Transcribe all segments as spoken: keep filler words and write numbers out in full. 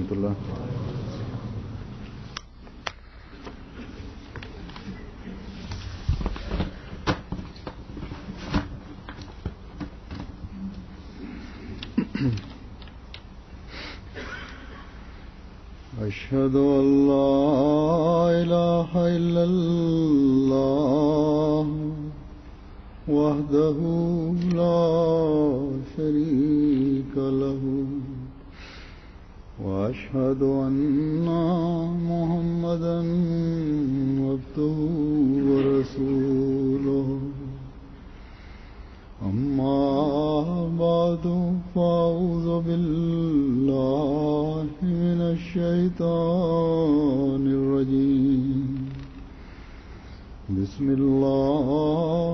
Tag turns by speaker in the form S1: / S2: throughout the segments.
S1: রহমতুল্লাহ। أشهد أن لا إله إلا الله وحده لا شريك له وأشهد أن محمدا عبده ورسوله أما بعد فأعوذ بالله من الشيطان الرجيم بسم الله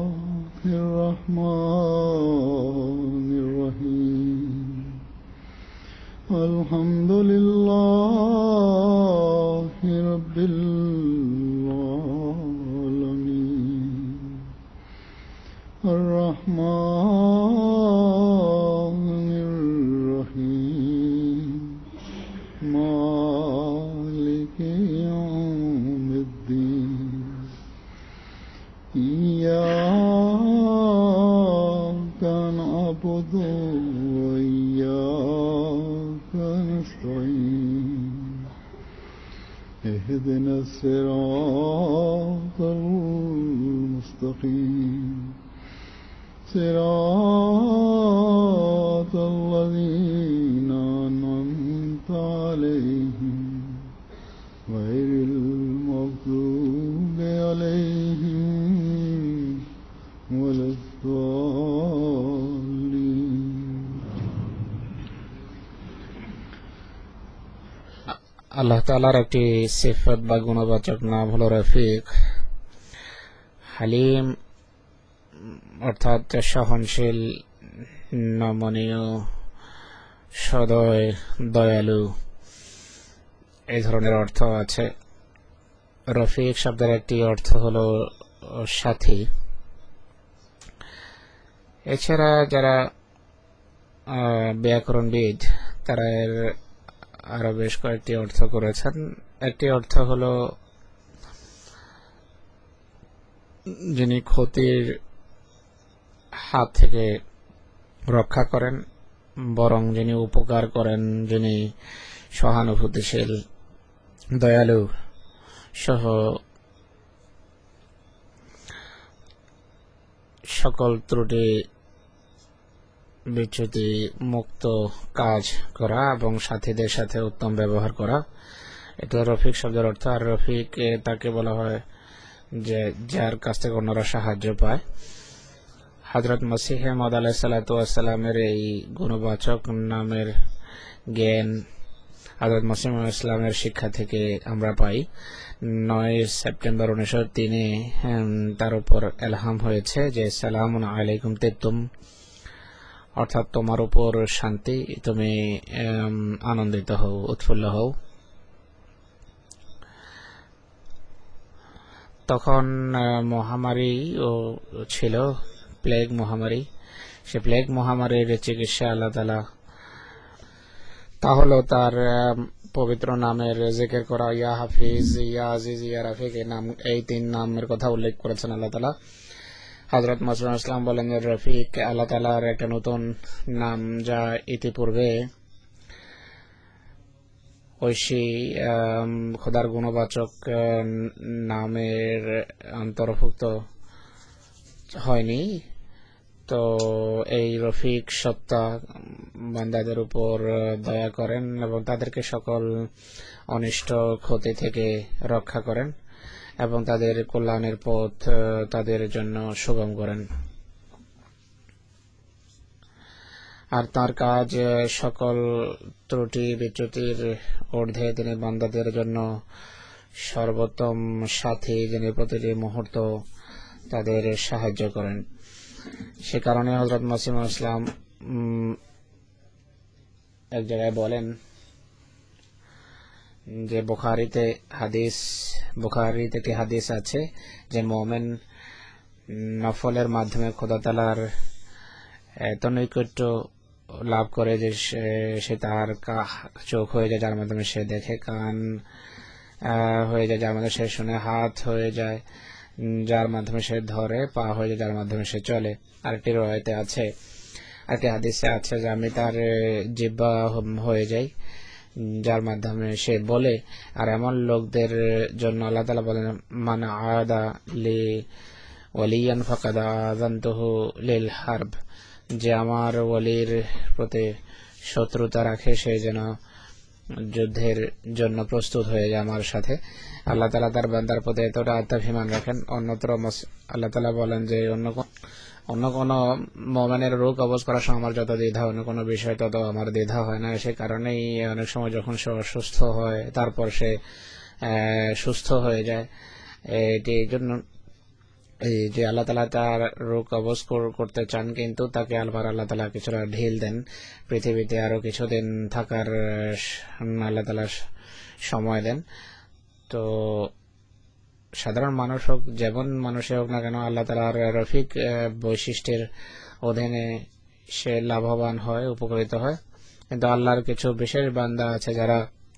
S1: الرحمن الرحيم الحمد لله رب العالمين الرحمن الرحيم مالك يوم الدين إياك نعبد وإياك نستعين اهدنا الصراط المستقيم صراط الذين أنعمت عليهم غير المغضوب عليهم ولا الضالين।
S2: আল্লাহ তাআলার একটি সিফাত বা গুণবাচক নাম হলো রফিক। হালিম অর্থাৎ সহনশীল, নমনীয়, সদয়, দয়ালু, এই ধরনের অর্থ আছে। রফিক শব্দের একটি অর্থ হলো সাথী। এছাড়া যারা ব্যাকরণবিদ তারা এর আরো বেশ কয়েকটি অর্থ করেছেন। একটি অর্থ হলো যিনি ক্ষতির হাত থেকে রক্ষা করেন, বরং যিনি উপকার করেন, যিনি সহানুভূতিশীল, দয়ালু সহ সকল ত্রুটি বিচ্যুতি মুক্ত কাজ করা এবং সাথীদের সাথে উত্তম ব্যবহার করা, এটা রফিক শব্দের অর্থ। আর রফিক তাকে বলা হয় যে যার কাছ থেকে অন্যরা সাহায্য পায়। হযরত মসিহ মাউদ আলাইহিস সালাতু ওয়াস সালামের এই গুণবাচক নামের জ্ঞান হযরত মসিহ ইসলামের শিক্ষা থেকে আমরা পাই। নয় সেপ্টেম্বর উনিশশো তিনে তার উপর এলহাম হয়েছে যে সালামুন আলাইকুম তিবতুম, অর্থাৎ তোমার উপর শান্তি, তুমি আনন্দিত হও, উৎফুল্ল হও। তখন মহামারী ও ছিল, প্লেগ মহামারী। সে প্লেগ মহামারীর চিকিৎসা আল্লাহ তাআলা তা হলো তার পবিত্র নামের জিকির করা, ইয়া হাফিজ, ইয়া আজিজ, ইয়া রাফিক, এই নাম, এই তিন নামের কথা উল্লেখ করেছেন আল্লাহ তাআলা। হযরত মসিহ ইসলাম বলেন যে রফিক আল্লাহ তাআলার একটা নতুন নাম, যা ইতিপূর্বে ঐশী খোদার গুণবাচক নামের অন্তর্ভুক্ত হয়নি। তো এই রফিক সত্তা বান্দাদের উপর দয়া করেন এবং তাদেরকে সকল অনিষ্ট ক্ষতি থেকে রক্ষা করেন এবং তাদের কল্যাণের পথ তাদের জন্য সুগম করেন। আর তার কাজ সকল ত্রুটি বিচ্যুতির ঊর্ধ্বে, তিনি বান্দাদের জন্য সর্বোত্তম সাথী, যিনি প্রতিটি মুহূর্ত তাদের সাহায্য করেন। সে কারণে হযরত মসিহ ইসলাম এক জায়গায় বলেন যে বুখারীতে হাদিস বুখারীতে একটি হাদিস আছে যে মুমিন নফলের মাধ্যমে খোদা তাআলার এত নৈকট্য লাভ করে যে সে তার চোখ হয়ে যায় যার মাধ্যমে সে দেখে, কান হয়ে যায় যার মাধ্যমে সে শুনে, হাত হয়ে যায় যার মাধ্যমে সে ধরে, পা হয়ে যায় যার মাধ্যমে সে চলে। আরেকটি রয়েতে আছে, আরেকটি হাদিসে আছে যে আমি তার জিহ্বা হয়ে যাই যার মাধ্যমে সে বলে। আর এমন লোকদের জন্য আল্লাহ তাআলা বলেন, মান আদা লি ওয়ালিয়ান ফাকাদ আযানতুহু লিল হারব, যে আমার ওয়ালির প্রতি শত্রুতা রাখে সে যেন যুদ্ধের জন্য প্রস্তুত হয়ে যায় আমার সাথে। আল্লাহ তাআলা তার বান্দার প্রতি এতটা আত্মাভিমান রাখেন। অন্যত্র আল্লাহ তাআলা বলেন যে অন্য অন্য কোন মুমিনের রোগ অবশ করার সময় আমার যত দ্বিধা, অন্য কোনো বিষয় তত আমার দ্বিধা হয় না। সে কারণেই অনেক সময় যখন সে অসুস্থ হয় তারপর সে সুস্থ হয়ে যায়। এটি জন্য এই যে আল্লাহ তাআলা তার রোগ অবশ করতে চান, কিন্তু তাকে আলবার আল্লাহ তাআলা কিছুটা ঢিল দেন, পৃথিবীতে আরো কিছুদিন থাকার আল্লাহ তাআলা সময় দেন। তো সাধারণ মানুষ হোক, যেমন মানুষে হোক না কেন, আল্লাহ তাআলার রফিক বৈশিষ্ট্যের অধীনে সে লাভবান হয়, উপকৃত হয়। কিন্তু আল্লাহর কিছু বিশেষ বান্দা আছে যারা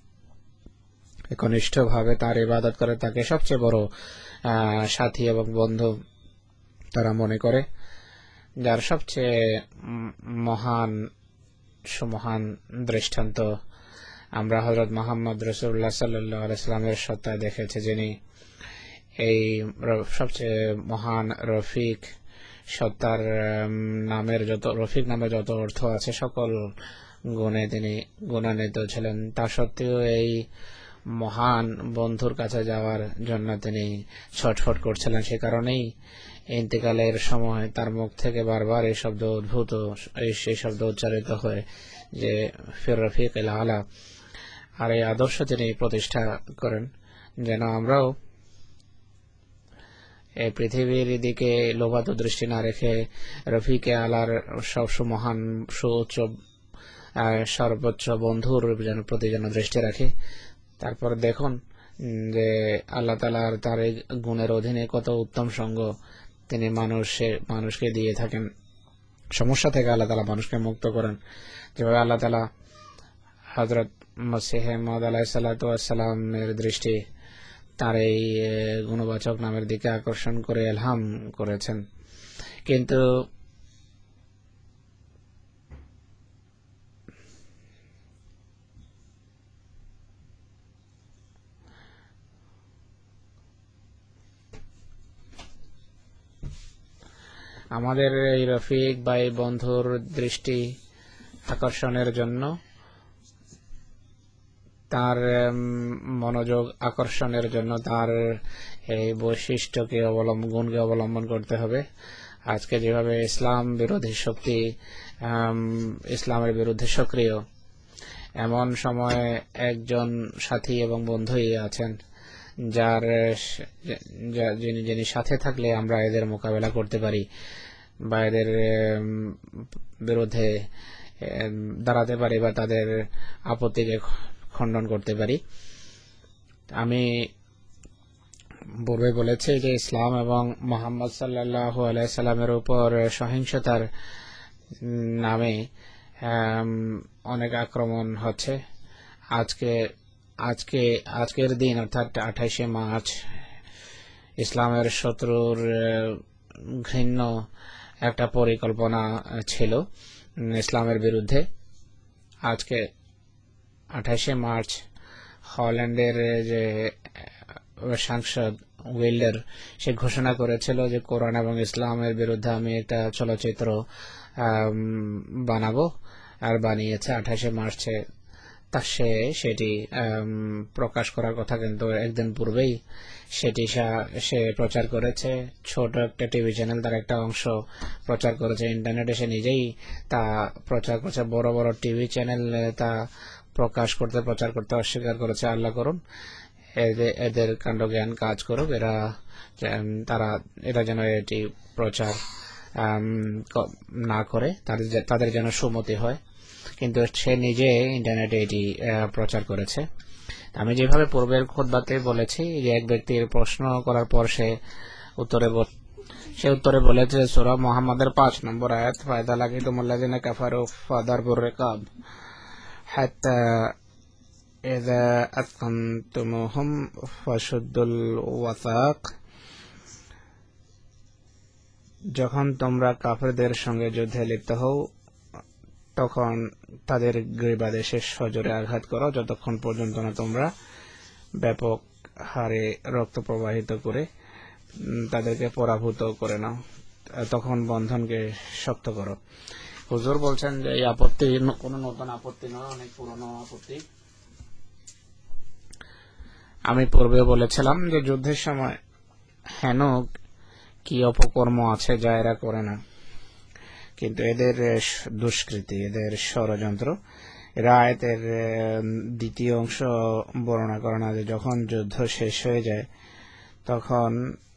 S2: একনিষ্ঠ ভাবে তার ইবাদত করে, তাকে সবচেয়ে বড় সাথী এবং বন্ধু তারা মনে করে। যার সবচেয়ে মহান সুমহান দৃষ্টান্ত আমরা হযরত মুহাম্মদ রাসূলুল্লাহ সাল্লাল্লাহু আলাইহি ওয়াসাল্লামের সত্তায় দেখেছি, যিনি এই সবচেয়ে মহান রফিক সত্তার নামের যত রফিক নামে যত অর্থ আছে সকল গুণে তিনি গুণান্বিত ছিলেন। তা সত্ত্বেও এই মহান বন্ধুর কাছে যাওয়ার জন্য তিনি ছটফট করছিলেন। সে কারণেই ইন্তেকালের সময় তার মুখ থেকে বারবার এই শব্দ উদ্ভূত এই সেই শব্দ উচ্চারিত হয় যে ফির রফিকিল আলা। আর এই আদর্শ তিনি প্রতিষ্ঠা করেন যেন আমরাও এই পৃথিবীর দিকে লোভাত দৃষ্টি না রেখে রফিকে আলার সব মহান সুউচ্চ সর্বোচ্চ বন্ধুর যেন প্রতি যেন দৃষ্টি রাখি। তারপর দেখুন যে আল্লাহ তাআলার তার এই গুণের অধীনে কত উত্তম সঙ্গ তিনি মানুষে মানুষকে দিয়ে থাকেন। সমস্যা থেকে আল্লাহ তাআলা মানুষকে মুক্ত করেন। যেভাবে আল্লাহ তাআলা হযরত মসিহ মাউদ আলাইহিস সালাতু ওয়াস সালামের দৃষ্টি তার এই গুণবাচক নামের দিকে আকর্ষণ করে ইলহাম করেছেন। কিন্তু আমাদের এই রফিক বা এই বন্ধুর দৃষ্টি আকর্ষণের জন্য, তার মনোযোগ আকর্ষণের জন্য তার এই বৈশিষ্ট্যকে অবলম্বন গুণকে অবলম্বন করতে হবে। আজকে যেভাবে ইসলাম বিরোধী শক্তি ইসলামের বিরুদ্ধে সক্রিয়, এমন সময় একজন সাথী এবং বন্ধুই আছেন যার যিনি যিনি সাথে থাকলে আমরা এদের মোকাবেলা করতে পারি বা এদের বিরুদ্ধে দাঁড়াতে পারি বা তাদের আপত্তিকে খণ্ডন করতে পারি। আমি পূর্বে বলেছি যে ইসলাম এবং মুহাম্মদ সাল্লাল্লাহু আলাইহি সাল্লামের উপর সহিংসতার নামে অনেক আক্রমণ হচ্ছে। আজকে আজকে আজকের দিন অর্থাৎ আঠাইশে মার্চ ইসলামের শত্রুর ঘৃণ্য একটা পরিকল্পনা ছিল ইসলামের বিরুদ্ধে। আজকে আঠাইশে মার্চ হল্যান্ডের যে সাংসদ উইল্ডার সে ঘোষণা করেছিল যে কোরআন এবং ইসলামের বিরুদ্ধে আমি একটা চলচ্চিত্র বানাবো, আর বানিয়েছে আঠাইশে মার্চে। তা সে সেটি প্রকাশ করার কথা, কিন্তু একদিন পূর্বেই সেটি সে প্রচার করেছে। ছোট একটা টিভি চ্যানেল তার একটা অংশ প্রচার করেছে ইন্টারনেটে, সে নিজেই তা প্রচার করেছে। বড় বড় টিভি চ্যানেল তা প্রকাশ করতে প্রচার করতে অস্বীকার করেছে। আল্লাহ করুন এদের কাণ্ড জ্ঞান কাজ করুক, এরা তারা এরা যেন এটি প্রচার না করে, তাদের তাদের যেন সুমতি হয়। কিন্তু সে নিজে ইন্টারনেটে এটি প্রচার করেছে। আমি যেভাবে পূর্বের খুতবাতে বলেছি যে এক ব্যক্তির প্রশ্ন করার পর সে উত্তরে সে উত্তরে বলেছে সূরা মুহাম্মাদের পাঁচ নম্বর আয়াত, ফায়দা লাকিতুমুল্লাযিনা কাফারু ফাদারবুর রিকাব হাত্তা ইযা আতকানতুমুহুম ফাশুদ্দুল ওয়াসাক। যখন তোমরা কাফেরদের সঙ্গে যুদ্ধে লিপ্ত হও তখন তাদের গ্রীবাদে শেষ সজোরে আঘাত করো, যতক্ষণ পর্যন্ত না তোমরা ব্যাপক হারে রক্ত প্রবাহিত করে তাদেরকে পরাভূত করে নাও, তখন বন্ধনকে শক্ত করো। হুজুর বলছেন যে এই আপত্তি কোনো নতুন আপত্তি নয়, অনেক পুরনো আপত্তি। আমি পূর্বে বলেছিলাম যে যুদ্ধের সময় হেন কি অপকর্ম আছে যা এরা করে না, কিন্তু এদের দুষ্কৃতি, এদের ষড়যন্ত্র। এরা আয়াতের দ্বিতীয় অংশ বর্ণনা করে না যে যখন যুদ্ধ শেষ হয়ে যায় তখন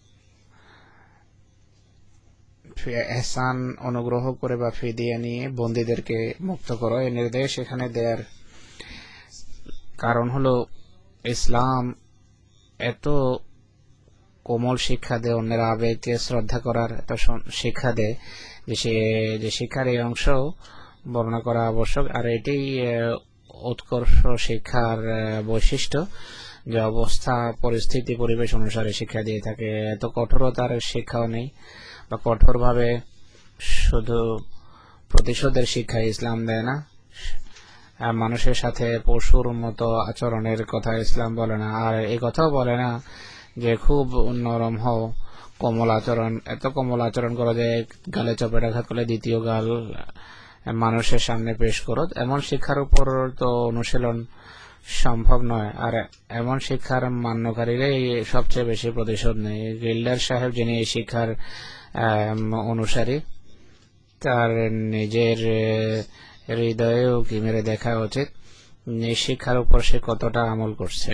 S2: এহসান অনুগ্রহ করে বা ফিদিয়া নিয়ে বন্দীদেরকে মুক্ত করো, এই নির্দেশ এখানে দেয়ার কারণ হলো ইসলাম এত কোমল শিক্ষা দেয়, অন্যের আবেগকে শ্রদ্ধা করার এত শিক্ষা দেয় যে সে যে শিক্ষার এই অংশ বর্ণনা করা আবশ্যক। আর এটি উৎকর্ষ শিক্ষার বৈশিষ্ট্য যে অবস্থা পরিস্থিতি পরিবেশ অনুসারে শিক্ষা দিয়ে থাকে। এত কঠোরতার শিক্ষাও নেই বা কঠোরভাবে শুধু প্রতিশোধের শিক্ষা ইসলাম দেয় না। মানুষের সাথে পশুর মতো আচরণের কথা ইসলাম বলে না, আর এই কথাও বলে না যে খুব নরম হও, কোমল আচরণ, এত কোমল আচরণ করো যে গালে চপেট আঘাত করলে দ্বিতীয় গাল মানুষের সামনে পেশ করো। এমন শিক্ষার উপর তো অনুশীলন সম্ভব নয়, আর এমন শিক্ষার মান্যকারীরাই সবচেয়ে বেশি প্রতিশোধ নেই। গিল্ডার সাহেব যিনি এই শিক্ষার অনুসারী, তার নিজের হৃদয়েও কি মেরে দেখা উচিত এই শিক্ষার উপর সে কতটা আমল করছে।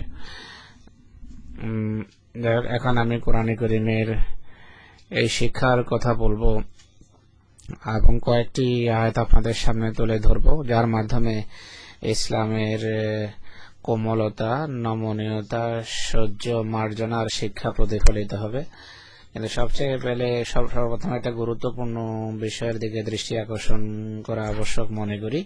S2: এখন আমি কোরআন কারীমের এই শিক্ষার কথা বলবো এবং কয়েকটি আয়াত আপনাদের সামনে তুলে ধরবো, যার মাধ্যমে ইসলামের কোমলতা, নমনীয়তা, সহ্য, মার্জনার শিক্ষা প্রতিফলিত হবে। কিন্তু সবচেয়ে পেলে সর্বপ্রথম একটা গুরুত্বপূর্ণ বিষয়ের দিকে দৃষ্টি আকর্ষণ করা আবশ্যক মনে করি।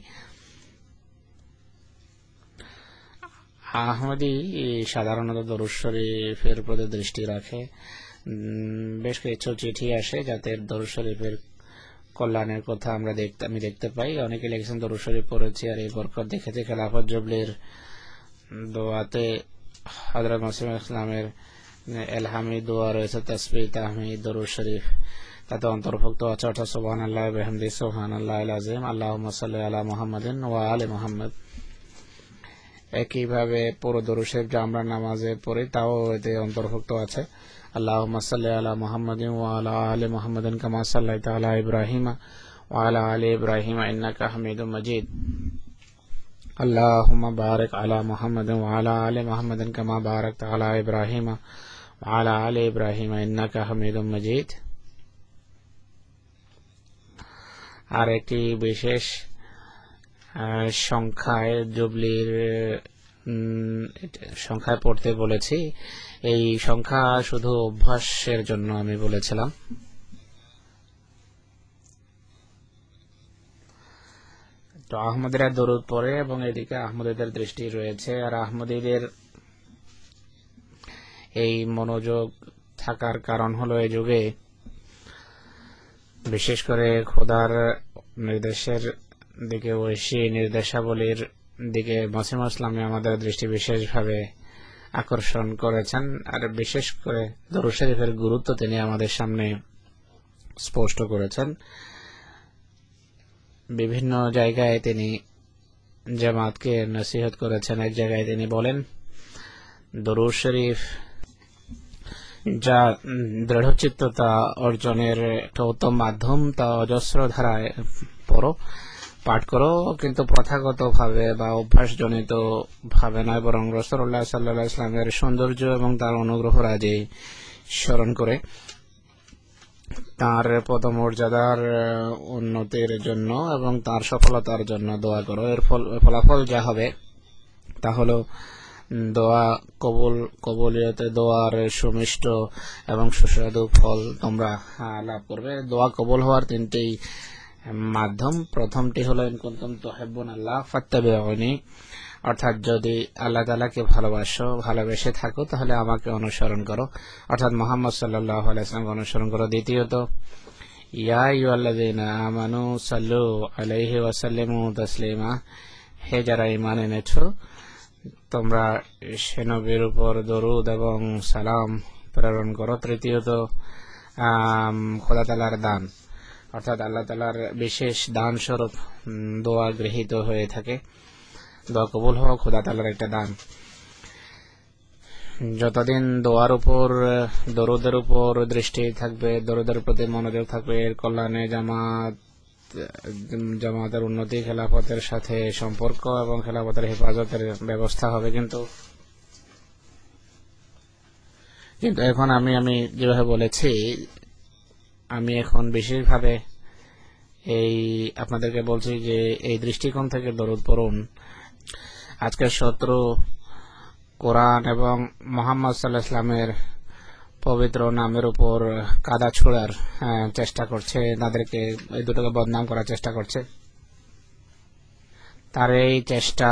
S2: আহমদী সাধারণত দরুদ শরীফের প্রতি দৃষ্টি রাখে। বেশ কিছু চিঠি আসে যাতে দরুদ শরীফের কল্যাণের কথা আমরা দেখতে আমি দেখতে পাই। অনেকে লিখেছেন দরুদ শরীফ পড়েছি আর এই বরকত দেখেছি। খেলাফত জুবলির দোয়াতে হযরত মসিহ ইসলামের এলহামি দোয়া রয়েছে, তাসবিহ, তাহমিদ, দরুদ শরীফ, তাতে অন্তর্ভুক্ত আছে অর্থাৎ সুবহানাল্লাহ ওয়া বিহামদিহি সুবহানাল্লাহিল আযীম, আল্লাহুম্মা সাল্লি আলা মুহাম্মাদিন ওয়া আলি মুহাম্মাদ। একইভাবে পুরো দরুদ শরীফ যা আমরা নামাজে পড়ি তাও এতে অন্তর্ভুক্ত আছে। আল্লাহুম্মা সাল্লি আলা মুহাম্মাদিন ওয়া আলা আলি মুহাম্মাদিন কামা সাল্লাইতা আলা ইব্রাহিমা ওয়া আলা আলি ইব্রাহিমা ইন্নাকা হামিদুম মাজিদ। আল্লাহুম্মা বারিক আলা মুহাম্মাদিন ওয়া আলা আলি মুহাম্মাদিন কামা বারাকতা আলা ইব্রাহিমা ওয়া আলা আলি ইব্রাহিমা ইন্নাকা হামিদুম মাজিদ। আর একটি বিশেষ সংখ্যায় জুবলির সংখ্যায় পড়তে বলেছি। এই সংখ্যা শুধু অভ্যাসের জন্য আমি বলেছিলাম। তো আহমদীরা দরুদ পড়ে এবং এদিকে আহমদীদের দৃষ্টি রয়েছে। আর আহমদীদের এই মনোযোগ থাকার কারণ হলো এই যুগে বিশেষ করে খোদার নির্দেশের দিকে ঐশী নির্দেশাবলীর দিকে মসিহ ইসলামে আমাদের দৃষ্টি বিশেষভাবে আকর্ষণ করেছেন। আর বিশেষ করে দরুদ শরীফের গুরুত্ব তিনি আমাদের সামনে স্পষ্ট করেছেন। বিভিন্ন জায়গায় তিনি জামাতকে নসিহত করেছেন। এক জায়গায় তিনি বলেন, দরুদ শরীফ যা দৃঢ়চিত্ততা অর্জনের একটা উত্তম মাধ্যম, তা অজস্র ধারায় পড়ো, পাঠ করো, কিন্তু প্রথাগত ভাবে বা অভ্যাসজনিত ভাবে নয়, বরং রাসূলুল্লাহ সাল্লাল্লাহু আলাইহি ওয়াসাল্লামের সৌন্দর্য এবং তার অনুগ্রহ রাজি স্মরণ করে তার পদমর্যাদার উন্নতির জন্য এবং তার সফলতার জন্য দোয়া করো। এর ফল ফলাফল যা হবে তা হলো দোয়া কবুল কবুলিয়তে দোয়ার সুমিষ্ট এবং সুস্বাদু ফল তোমরা লাভ করবে। দোয়া কবুল হওয়ার তিনটি মাধ্যম। প্রথমটি হলো ইন কুনতুম তুহিব্বুনাল্লাহ ফাত্তাবিউনি, অর্থাৎ যদি আল্লাহ তাআলাকে ভালোবাসো, ভালোবেসে থাকো, তাহলে আমাকে অনুসরণ করো, অর্থাৎ মুহাম্মদ সাল্লাল্লাহু আলাইহি ওয়াসাল্লামকে অনুসরণ করো। দ্বিতীয়ত, ইয়া আইয়ুহাল্লাযীনা আমানু সাল্লু আলাইহি ওয়া সাল্লিমু তাসলিমা, হে যারা ঈমান এনেছো, তোমরা সে নবীর উপর দরুদ এবং সালাম প্রেরণ করো। তৃতীয়ত, খোদা তাআলার দান, অর্থাৎ আল্লাহ তাআলার বিশেষ দান স্বরূপ দোয়া গৃহীত হয়ে থাকে। দোয়া কবুল হওয়া খোদা তাআলার একটা দান। যতদিন দোয়ার উপর, দরুদের উপর দৃষ্টি থাকবে, দরুদের প্রতি মনোযোগ থাকবে, এর কল্যাণে জামাত জামাতের উন্নতি, খেলাফতের সাথে সম্পর্ক এবং খেলাফতের হেফাজতের ব্যবস্থা হবে। কিন্তু কিন্তু এখন আমি আমি যেভাবে বলেছি, আমি এখন বিশেষভাবে এই আপনাদেরকে বলছি যে এই দৃষ্টিকোণ থেকে দরুদ পড়ুন। আজকের শত্রু কোরআন এবং মুহাম্মদ সাল্লাল্লাহু আলাইহি ওয়াসাল্লামের পবিত্র নামের উপর কাদা ছোড়ার চেষ্টা করছে, তাদেরকে এই দুটোকে বদনাম করার চেষ্টা করছে। তার এই চেষ্টা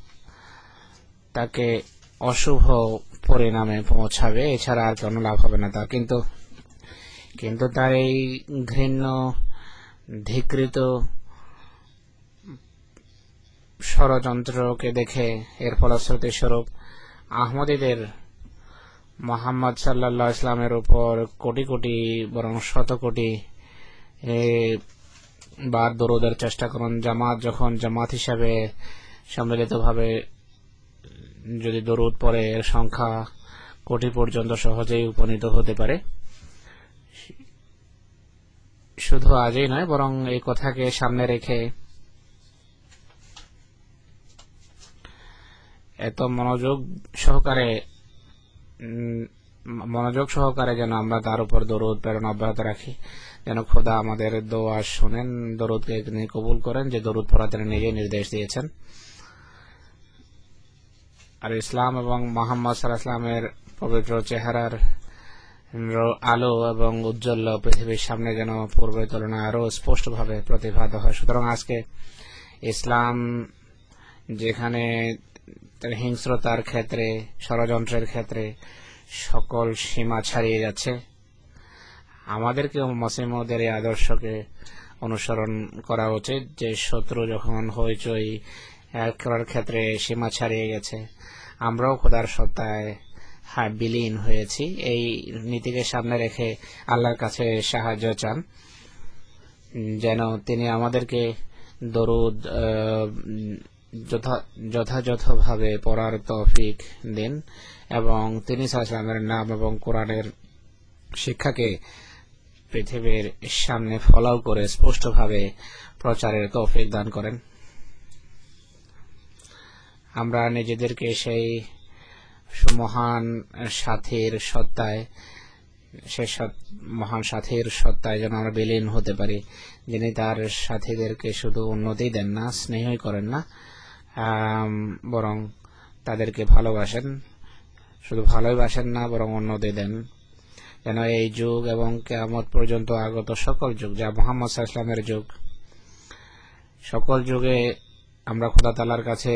S2: তাকে অশুভ পরিণামে পৌঁছাবে, এছাড়া আর কোনো লাভ হবে না তার। কিন্তু কিন্তু তার এই ঘৃণ্য ধিকৃত ষড়যন্ত্রকে দেখে এর ফলশ্রুতি স্বরূপ আহমদীদের মুহাম্মদ সাল্লাল্লাহু আলাইহি ওয়াসাল্লামের উপর কোটি কোটি বরং শত কোটি বার দরুদের চেষ্টা করুন। জামাত যখন জামাত হিসাবে সম্মিলিতভাবে যদি দরুদ পড়ে, এর সংখ্যা কোটি পর্যন্ত সহজেই উপনীত হতে পারে। শুধু আজই নয়, বরং এই কথাকে সামনে রেখে এত মনোযোগ সহকারে মনোযোগ সহকারে যেন আমরা তার উপর দরুদ প্রেরণ অব্যাহত রাখি, যেন খোদা আমাদের দোয়া শুনেন, দরুদকে তিনি কবুল করেন, যে দরুদ পড়া তিনি নিজে নির্দেশ দিয়েছেন। আর ইসলাম এবং মুহাম্মদ সাল্লাল্লাহু আলাইহি ওয়াসাল্লামের পবিত্র চেহারার আলো এবং উজ্জ্বল পৃথিবীর সামনে যেন পূর্বের তুলনায় আরো স্পষ্টভাবে প্রতিভাত হয়। সুতরাং আজকে ইসলাম যেখানে হিংস্রতার ক্ষেত্রে, ষড়যন্ত্রের ক্ষেত্রে সকল সীমা ছাড়িয়ে যাচ্ছে, আমাদেরকেও মুসলিমদের এই আদর্শকে অনুসরণ করা উচিত যে শত্রু যখন হইচই করার ক্ষেত্রে সীমা ছাড়িয়ে গেছে, আমরাও খোদার সত্তায় হ্যাঁ বিলীন হয়েছি। এই নীতিকে সামনে রেখে আল্লাহর কাছে সাহায্য চান, যেন তিনি আমাদেরকে দরুদ যথাযথভাবে পড়ার তৌফিক দেন এবং তিনি সাল্লাল্লাহু আলাইহি ওয়াসাল্লামের নাম এবং কোরআনের শিক্ষাকে পৃথিবীর সামনে ফলাও করে স্পষ্টভাবে প্রচারের তৌফিক দান করেন। আমরা নিজেদেরকে সেই মহান সাথীর সত্তায়, সে মহান সাথীর সত্তায় যেন আমরা বিলীন হতে পারি, যিনি তার সাথীদেরকে শুধু উন্নতি দেন না, স্নেহই করেন না, বরং তাদেরকে ভালোবাসেন, শুধু ভালোবাসেন না বরং উন্নতি দেন। যেন এই যুগ এবং কিয়ামত পর্যন্ত আগত সকল যুগ, যা মুহাম্মদ সাল্লাল্লাহু আলাইহি ওয়াসাল্লামের যুগ, সকল যুগে আমরা খোদা তাআলার কাছে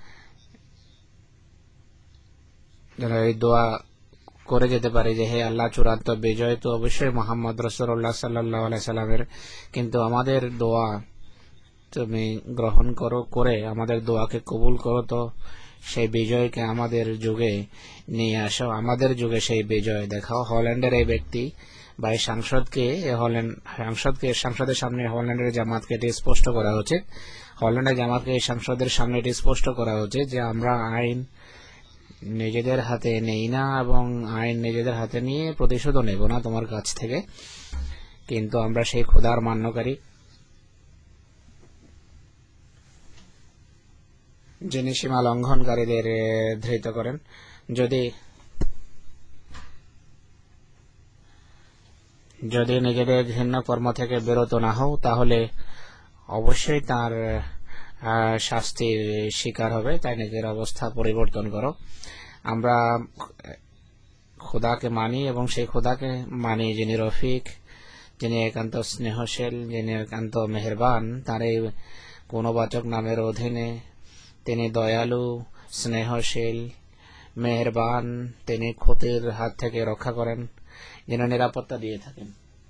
S2: যেন এই দোয়া করে যেতে পারি যে হে আল্লাহ, চূড়ান্ত বিজয় তো অবশ্যই মুহাম্মদ রাসূলুল্লাহ সাল্লাল্লাহু আলাইহি সাল্লামের, কিন্তু আমাদের দোয়া তুমি গ্রহণ করো, করে আমাদের দোয়াকে কবুল করো, তো সেই বিজয়কে আমাদের যুগে নিয়ে আসো, আমাদের যুগে সেই বিজয় দেখাও। হল্যান্ডের এই ব্যক্তি বা এই সাংসদকে হল্যান্ড সাংসদকে সংসদের সামনে হল্যান্ডের জামাতকে এটি স্পষ্ট করা উচিত, হল্যান্ডের জামাতকে এই সংসদের সামনে এটি স্পষ্ট করা উচিত যে আমরা আইন নিজেদের হাতে নেই না এবং আইন নিজেদের হাতে নিয়ে প্রতিশোধও নেব না তোমার কাছ থেকে, কিন্তু আমরা সেই খোদার মান্যকারী যিনি সীমা লঙ্ঘনকারীদের ধৃত করেন। যদি যদি নিজেদের ঘৃণ্য কর্ম থেকে বিরত না হও, তাহলে অবশ্যই তার শাস্তির শিকার হবে, তাই নিজের অবস্থা পরিবর্তন করো। আমরা খোদাকে মানি এবং সেই খোদাকে মানি যিনি রফিক, যিনি একান্ত স্নেহশীল, যিনি একান্ত মেহেরবান। তার এই গুণবাচক নামের অধীনে তিনি দয়ালু, স্নেহশীল, মেহেরবান, তিনি ক্ষতির হাত থেকে রক্ষা করেন, যিনি নিরাপত্তা দিয়ে থাকেন।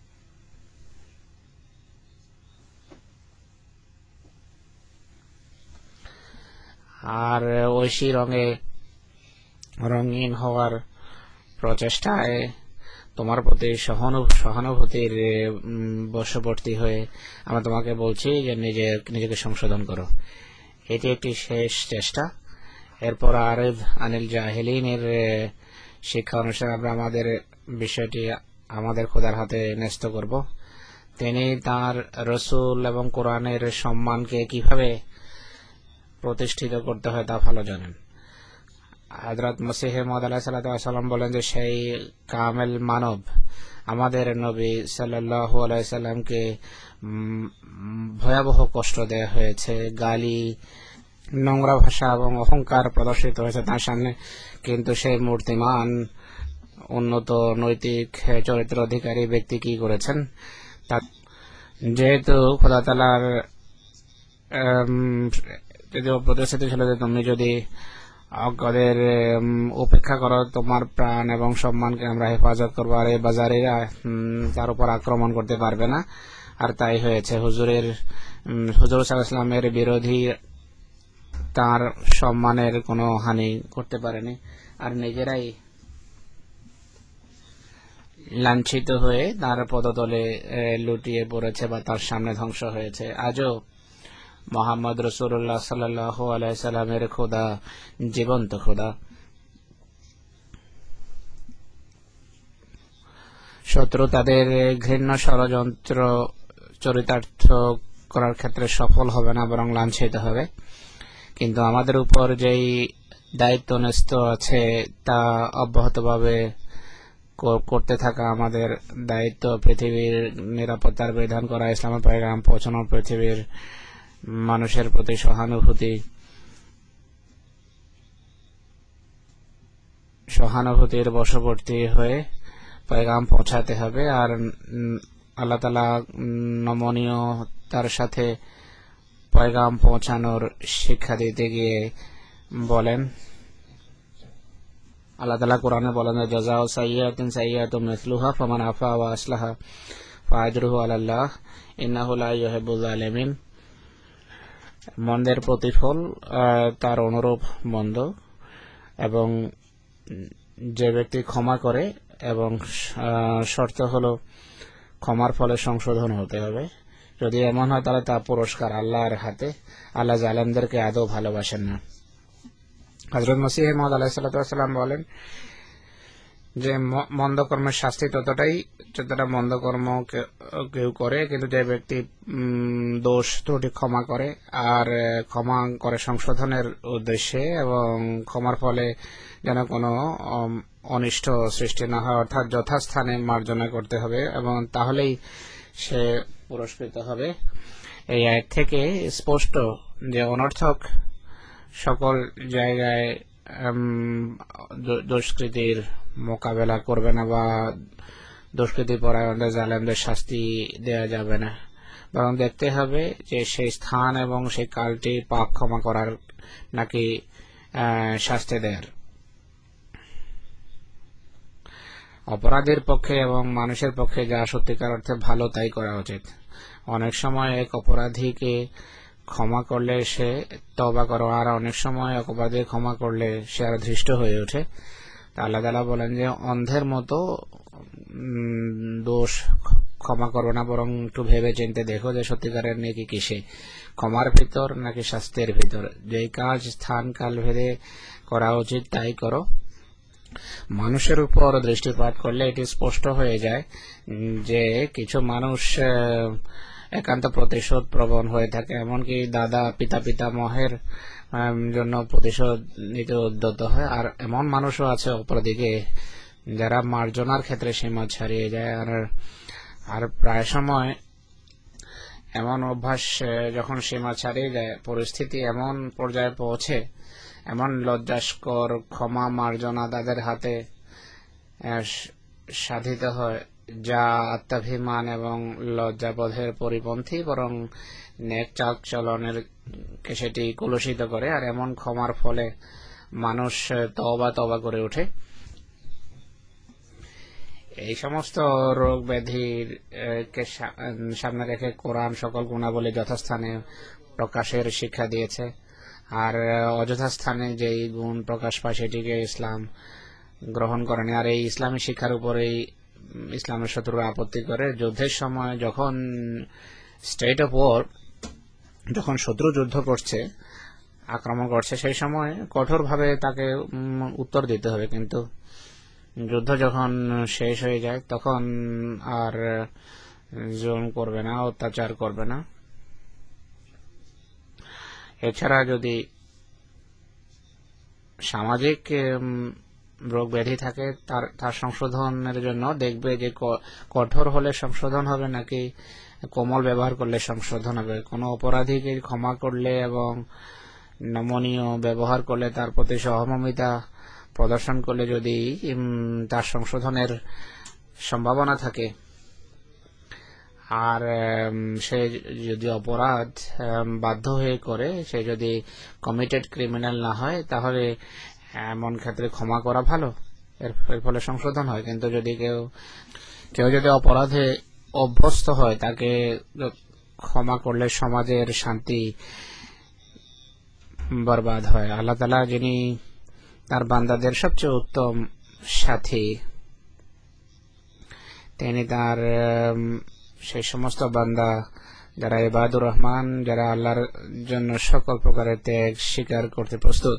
S2: আর ঐশী রঙে রঙিন হওয়ার প্রচেষ্টায় তোমার প্রতি সহানুভূতির বশবর্তী হয়ে আমরা তোমাকে বলছি যে নিজে নিজেকে সংশোধন করো। এটি একটি শেষ চেষ্টা। এরপর আরিদ আনিল জাহিলিনের শিক্ষা অনুসারে আমরা আমাদের বিষয়টি আমাদের খোদার হাতে ন্যস্ত করব। তিনি তার রসুল এবং কোরআনের সম্মানকে কিভাবে প্রতিষ্ঠিত করতে হয় তা ভালো জানেন। হযরত মসিহ মাউদ আলাইহিস সালাম বলেন যে সেই কামেল মানব আমাদের নবী সাল্লাল্লাহু আলাইহি সাল্লামকে ভয়াবহ কষ্ট দেয়া হয়েছে, গালি, নোংরা ভাষা এবং অহংকার প্রদর্শিত হয়েছে তার সামনে, কিন্তু সেই মূর্তিমান উন্নত নৈতিক চরিত্র অধিকারী ব্যক্তি কি করেছেন? যেহেতু খোদা তাআলার প্রতিশ্রুতি ছিল যে তুমি যদি অজ্ঞদের উপেক্ষা করো তোমার প্রাণ এবং সম্মানকে আমরা হেফাজত করবো, আর এই বাজারেরা তার উপর আক্রমণ করতে পারবে না। আর তাই হয়েছে। হুজুরের হুজুর সাল্লাল্লাহু আলাইহি ওয়াসাল্লামের বিরোধী তার সম্মানের কোনো হানি করতে পারেনি, আর নিজেরাই লাঞ্ছিত হয়ে তার পদতলে লুটিয়ে পড়েছে বা তার সামনে ধ্বংস হয়েছে। আজও মুহাম্মদ রাসূলুল্লাহ সাল্লাল্লাহু আলাইহি সাল্লামের খোদা জীবন্ত খোদা। শত্রু তাদের ঘৃণ্য ষড়যন্ত্র চরিতার্থ করার ক্ষেত্রে সফল হবে না, বরং লাঞ্ছিত হবে। কিন্তু আমাদের উপর যেই দায়িত্ব ন্যস্ত আছে তা অব্যাহতভাবে করতে থাকা আমাদের দায়িত্ব। পৃথিবীর নিরাপত্তার বিধান করা, ইসলামের পয়গাম পৌঁছানো, পৃথিবীর মানুষের প্রতি সহানুভূতি সহানুভূতির বশবর্তী হয়ে পয়গাম পৌঁছাতে হবে। আর আল্লাহ তাআলা নমনীয়তার সাথে পয়গাম পৌঁছানোর শিক্ষা দিতে গিয়ে বলেন, আল্লাহ তাআলা কোরআনে বলেন, জাযাউ সাইয়্যাতিন সাইয়্যাতুম মিসলুহা ফামান আফা ওয়া আসলাহা ফাআজরুহু আলাল্লাহ ইন্নাহু লা ইউহিব্বুল জালিমিন। মন্দের প্রতিফল তার অনুরূপ মন্দ, এবং যে ব্যক্তি ক্ষমা করে, এবং শর্ত হলো ক্ষমার ফলে সংশোধন হতে হবে। যদি এমন হয় তাহলে তা পুরস্কার আল্লাহর হাতে। আল্লাহ জালেমদেরকে আদৌ ভালোবাসেন না। হযরত মসিহ মাউদ আলাইহিস সালাম বলেন যে মন্দ কর্মের শাস্তি ততটাই যতটা মন্দ কর্ম কেউ করে, কিন্তু যে ব্যক্তি দোষ ত্রুটি ক্ষমা করে আর ক্ষমা করে সংশোধনের উদ্দেশ্যে এবং ক্ষমার ফলে যেন কোনো অনিষ্ট সৃষ্টি না হয়, অর্থাৎ যথাস্থানে মার্জনা করতে হবে, এবং তাহলেই সে পুরস্কৃত হবে। এই আয়াত থেকে স্পষ্ট যে অনর্থক সকল জায়গায় দুষ্কৃতির মোকাবেলা করবে না বা দুষ্কৃতি পরায়ণদের জালেমদের শাস্তি দেওয়া যাবে না, বরং দেখতে হবে যে সেই স্থান এবং সেই কালটি পাপ ক্ষমা করার নাকি শাস্তি দেয়ার। অপরাধীর পক্ষে এবং মানুষের পক্ষে যা সত্যিকার অর্থে ভালো তাই করা উচিত। অনেক সময় এক অপরাধীকে ক্ষমা করলে সে তওবা করে, আর অনেক সময় অপরাধী ক্ষমা করলে সে আর ধৃষ্ট হয়ে ওঠে। আল্লাহ তাআলা বলেন যে অন্ধের মতো দোষ ক্ষমা করবে না, বরং একটু ভেবে চিন্তে দেখো যে সত্যিকারের নেকি কিসে, ক্ষমার ভিতর নাকি শাস্তির ভিতর। যেই কাজ স্থান কাল ভেদে করা উচিত তাই করো। মানুষের উপর দৃষ্টিপাত করলে এটি স্পষ্ট হয়ে যায় যে কিছু মানুষ একান্ত প্রতিশোধ প্রবণ হয়ে থাকে, এমনকি দাদা পিতা পিতামহের জন্য প্রতিশোধ নিতে উদ্যত হয়। আর এমন মানুষও আছে অপরদিকে যারা মার্জনার ক্ষেত্রে সীমা ছাড়িয়ে যায়। আর আর প্রায় সময় এমন অভ্যাস যখন সীমা ছাড়িয়ে যায়, পরিস্থিতি এমন পর্যায়ে পৌঁছে, এমন লজ্জাস্কর ক্ষমা মার্জনা তাদের হাতে সাধিত হয় যা আত্মাভিমান এবং লজ্জাবোধের পরিপন্থী, বরং নেক চাল চলনের সেটি কলুষিত করে। আর এমন ক্ষমার ফলে মানুষ তওবা তওবা করে ওঠে। এই সমস্ত রোগ ব্যাধির কে সামনে রেখে কোরআন সকল গুণাবলী যথাস্থানে প্রকাশের শিক্ষা দিয়েছে, আর অযথা স্থানে যেই গুণ প্রকাশ পায় সেটিকে ইসলাম গ্রহণ করেনি। আর এই ইসলামী শিক্ষার উপরেই ইসলামের শত্রুরা আপত্তি করে। যুদ্ধের সময় যখন স্টেট অফ ওয়ার, যখন শত্রু যুদ্ধ করছে, আক্রমণ করছে, সেই সময় কঠোরভাবে তাকে উত্তর দিতে হবে, কিন্তু যুদ্ধ যখন শেষ হয়ে যায় তখন আর জুলুম করবে না, অত্যাচার করবে না। এছাড়া যদি সামাজিক রোগ ব্যাধি থাকে, তার তার সংশোধনের জন্য দেখবে যে কঠোর হলে সংশোধন হবে নাকি কোমল ব্যবহার করলে সংশোধন হবে। কোনো অপরাধীকে ক্ষমা করলে এবং নমনীয় ব্যবহার করলে, তার প্রতি সহমর্মিতা প্রদর্শন করলে যদি তার সংশোধনের সম্ভাবনা থাকে, আর সে যদি অপরাধ বাধ্য হয়ে করে, সে যদি কমিটেড ক্রিমিনাল না হয়, তাহলে এমন ক্ষেত্রে ক্ষমা করা ভালো, এর ফলে সংশোধন হয়। কিন্তু যদি কেউ কেউ যদি অপরাধে অভ্যস্ত হয়, তাকে ক্ষমা করলে সমাজের শান্তি বরবাদ হয়। আল্লাহ তাআলা যিনি তার বান্দাদের সবচেয়ে উত্তম সাথী, তিনি তার সেই সমস্ত বান্দা যারা ইবাদুর রহমান, যারা আল্লাহর জন্য সকল প্রকারের ত্যাগ স্বীকার করতে প্রস্তুত,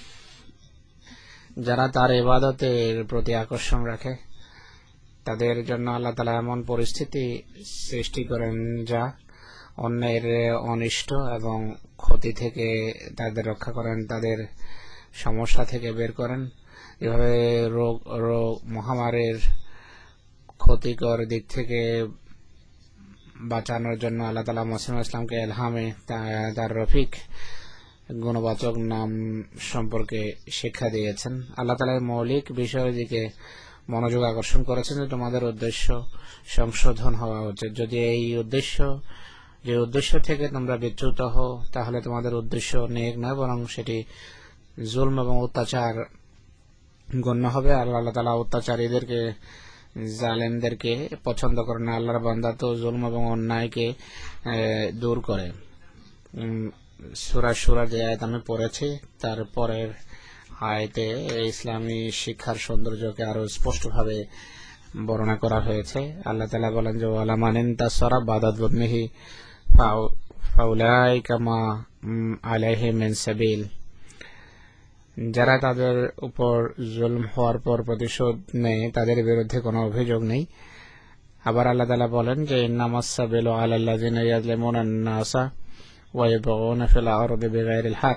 S2: যারা তার ইবাদতের প্রতি আকর্ষণ রাখে, তাদের জন্য আল্লাহ তাআলা এমন পরিস্থিতি সৃষ্টি করেন যা অন্যের অনিষ্ট এবং ক্ষতি থেকে তাদের রক্ষা করেন, তাদের সমস্যা থেকে বের করেন। এভাবে রোগ রোগ মহামারীর ক্ষতিকর দিক থেকে বাঁচানোর জন্য আল্লাহ তাআলা মুসা ইসলামকে ইলহামে তার রফিক গুণবাচক নাম সম্পর্কে শিক্ষা দিয়েছেন। আল্লাহ তাআলা মৌলিক বিষয়ের দিকে মনোযোগ আকর্ষণ করেছেন যে তোমাদের উদ্দেশ্য সংশোধন হওয়া উচিত। যদি এই উদ্দেশ্য যে উদ্দেশ্য থেকে তোমরা বিচ্যুত হও, তাহলে তোমাদের উদ্দেশ্য নেক নয়, বরং সেটি জুলম এবং অত্যাচার গণ্য হবে। আর আল্লাহ তাআলা অত্যাচারীদেরকে, জালেমদেরকে পছন্দ করেন না। আল্লাহর বান্দা তো জুলম এবং অন্যায়কে দূর করে। সূরা সূরা যে আয়াত আমি পড়েছি, তারপরের আয়াতে ইসলামী শিক্ষার সৌন্দর্যকে আরো স্পষ্টভাবে বর্ণনা করা হয়েছে। আল্লাহ তাআলা বলেন যে ওয়ালা মান ইনতাসারা বাদা যুলমিহি ফাউলাইকা মা আলাইহি মিন সাবিল, যারা তাদের উপর জুলম হওয়ার পর প্রতিশোধ নেয়, তাদের বিরুদ্ধে কোনো অভিযোগ নেই। আবার আল্লাহ তাআলা বলেন যে ইন্নামাস সাবিলু আলাল্লাযিনা ইয়াজলিমুনা আন-নাসা ওয়া ইয়াবগুনা ফিল আরদি বিগাইরিল হক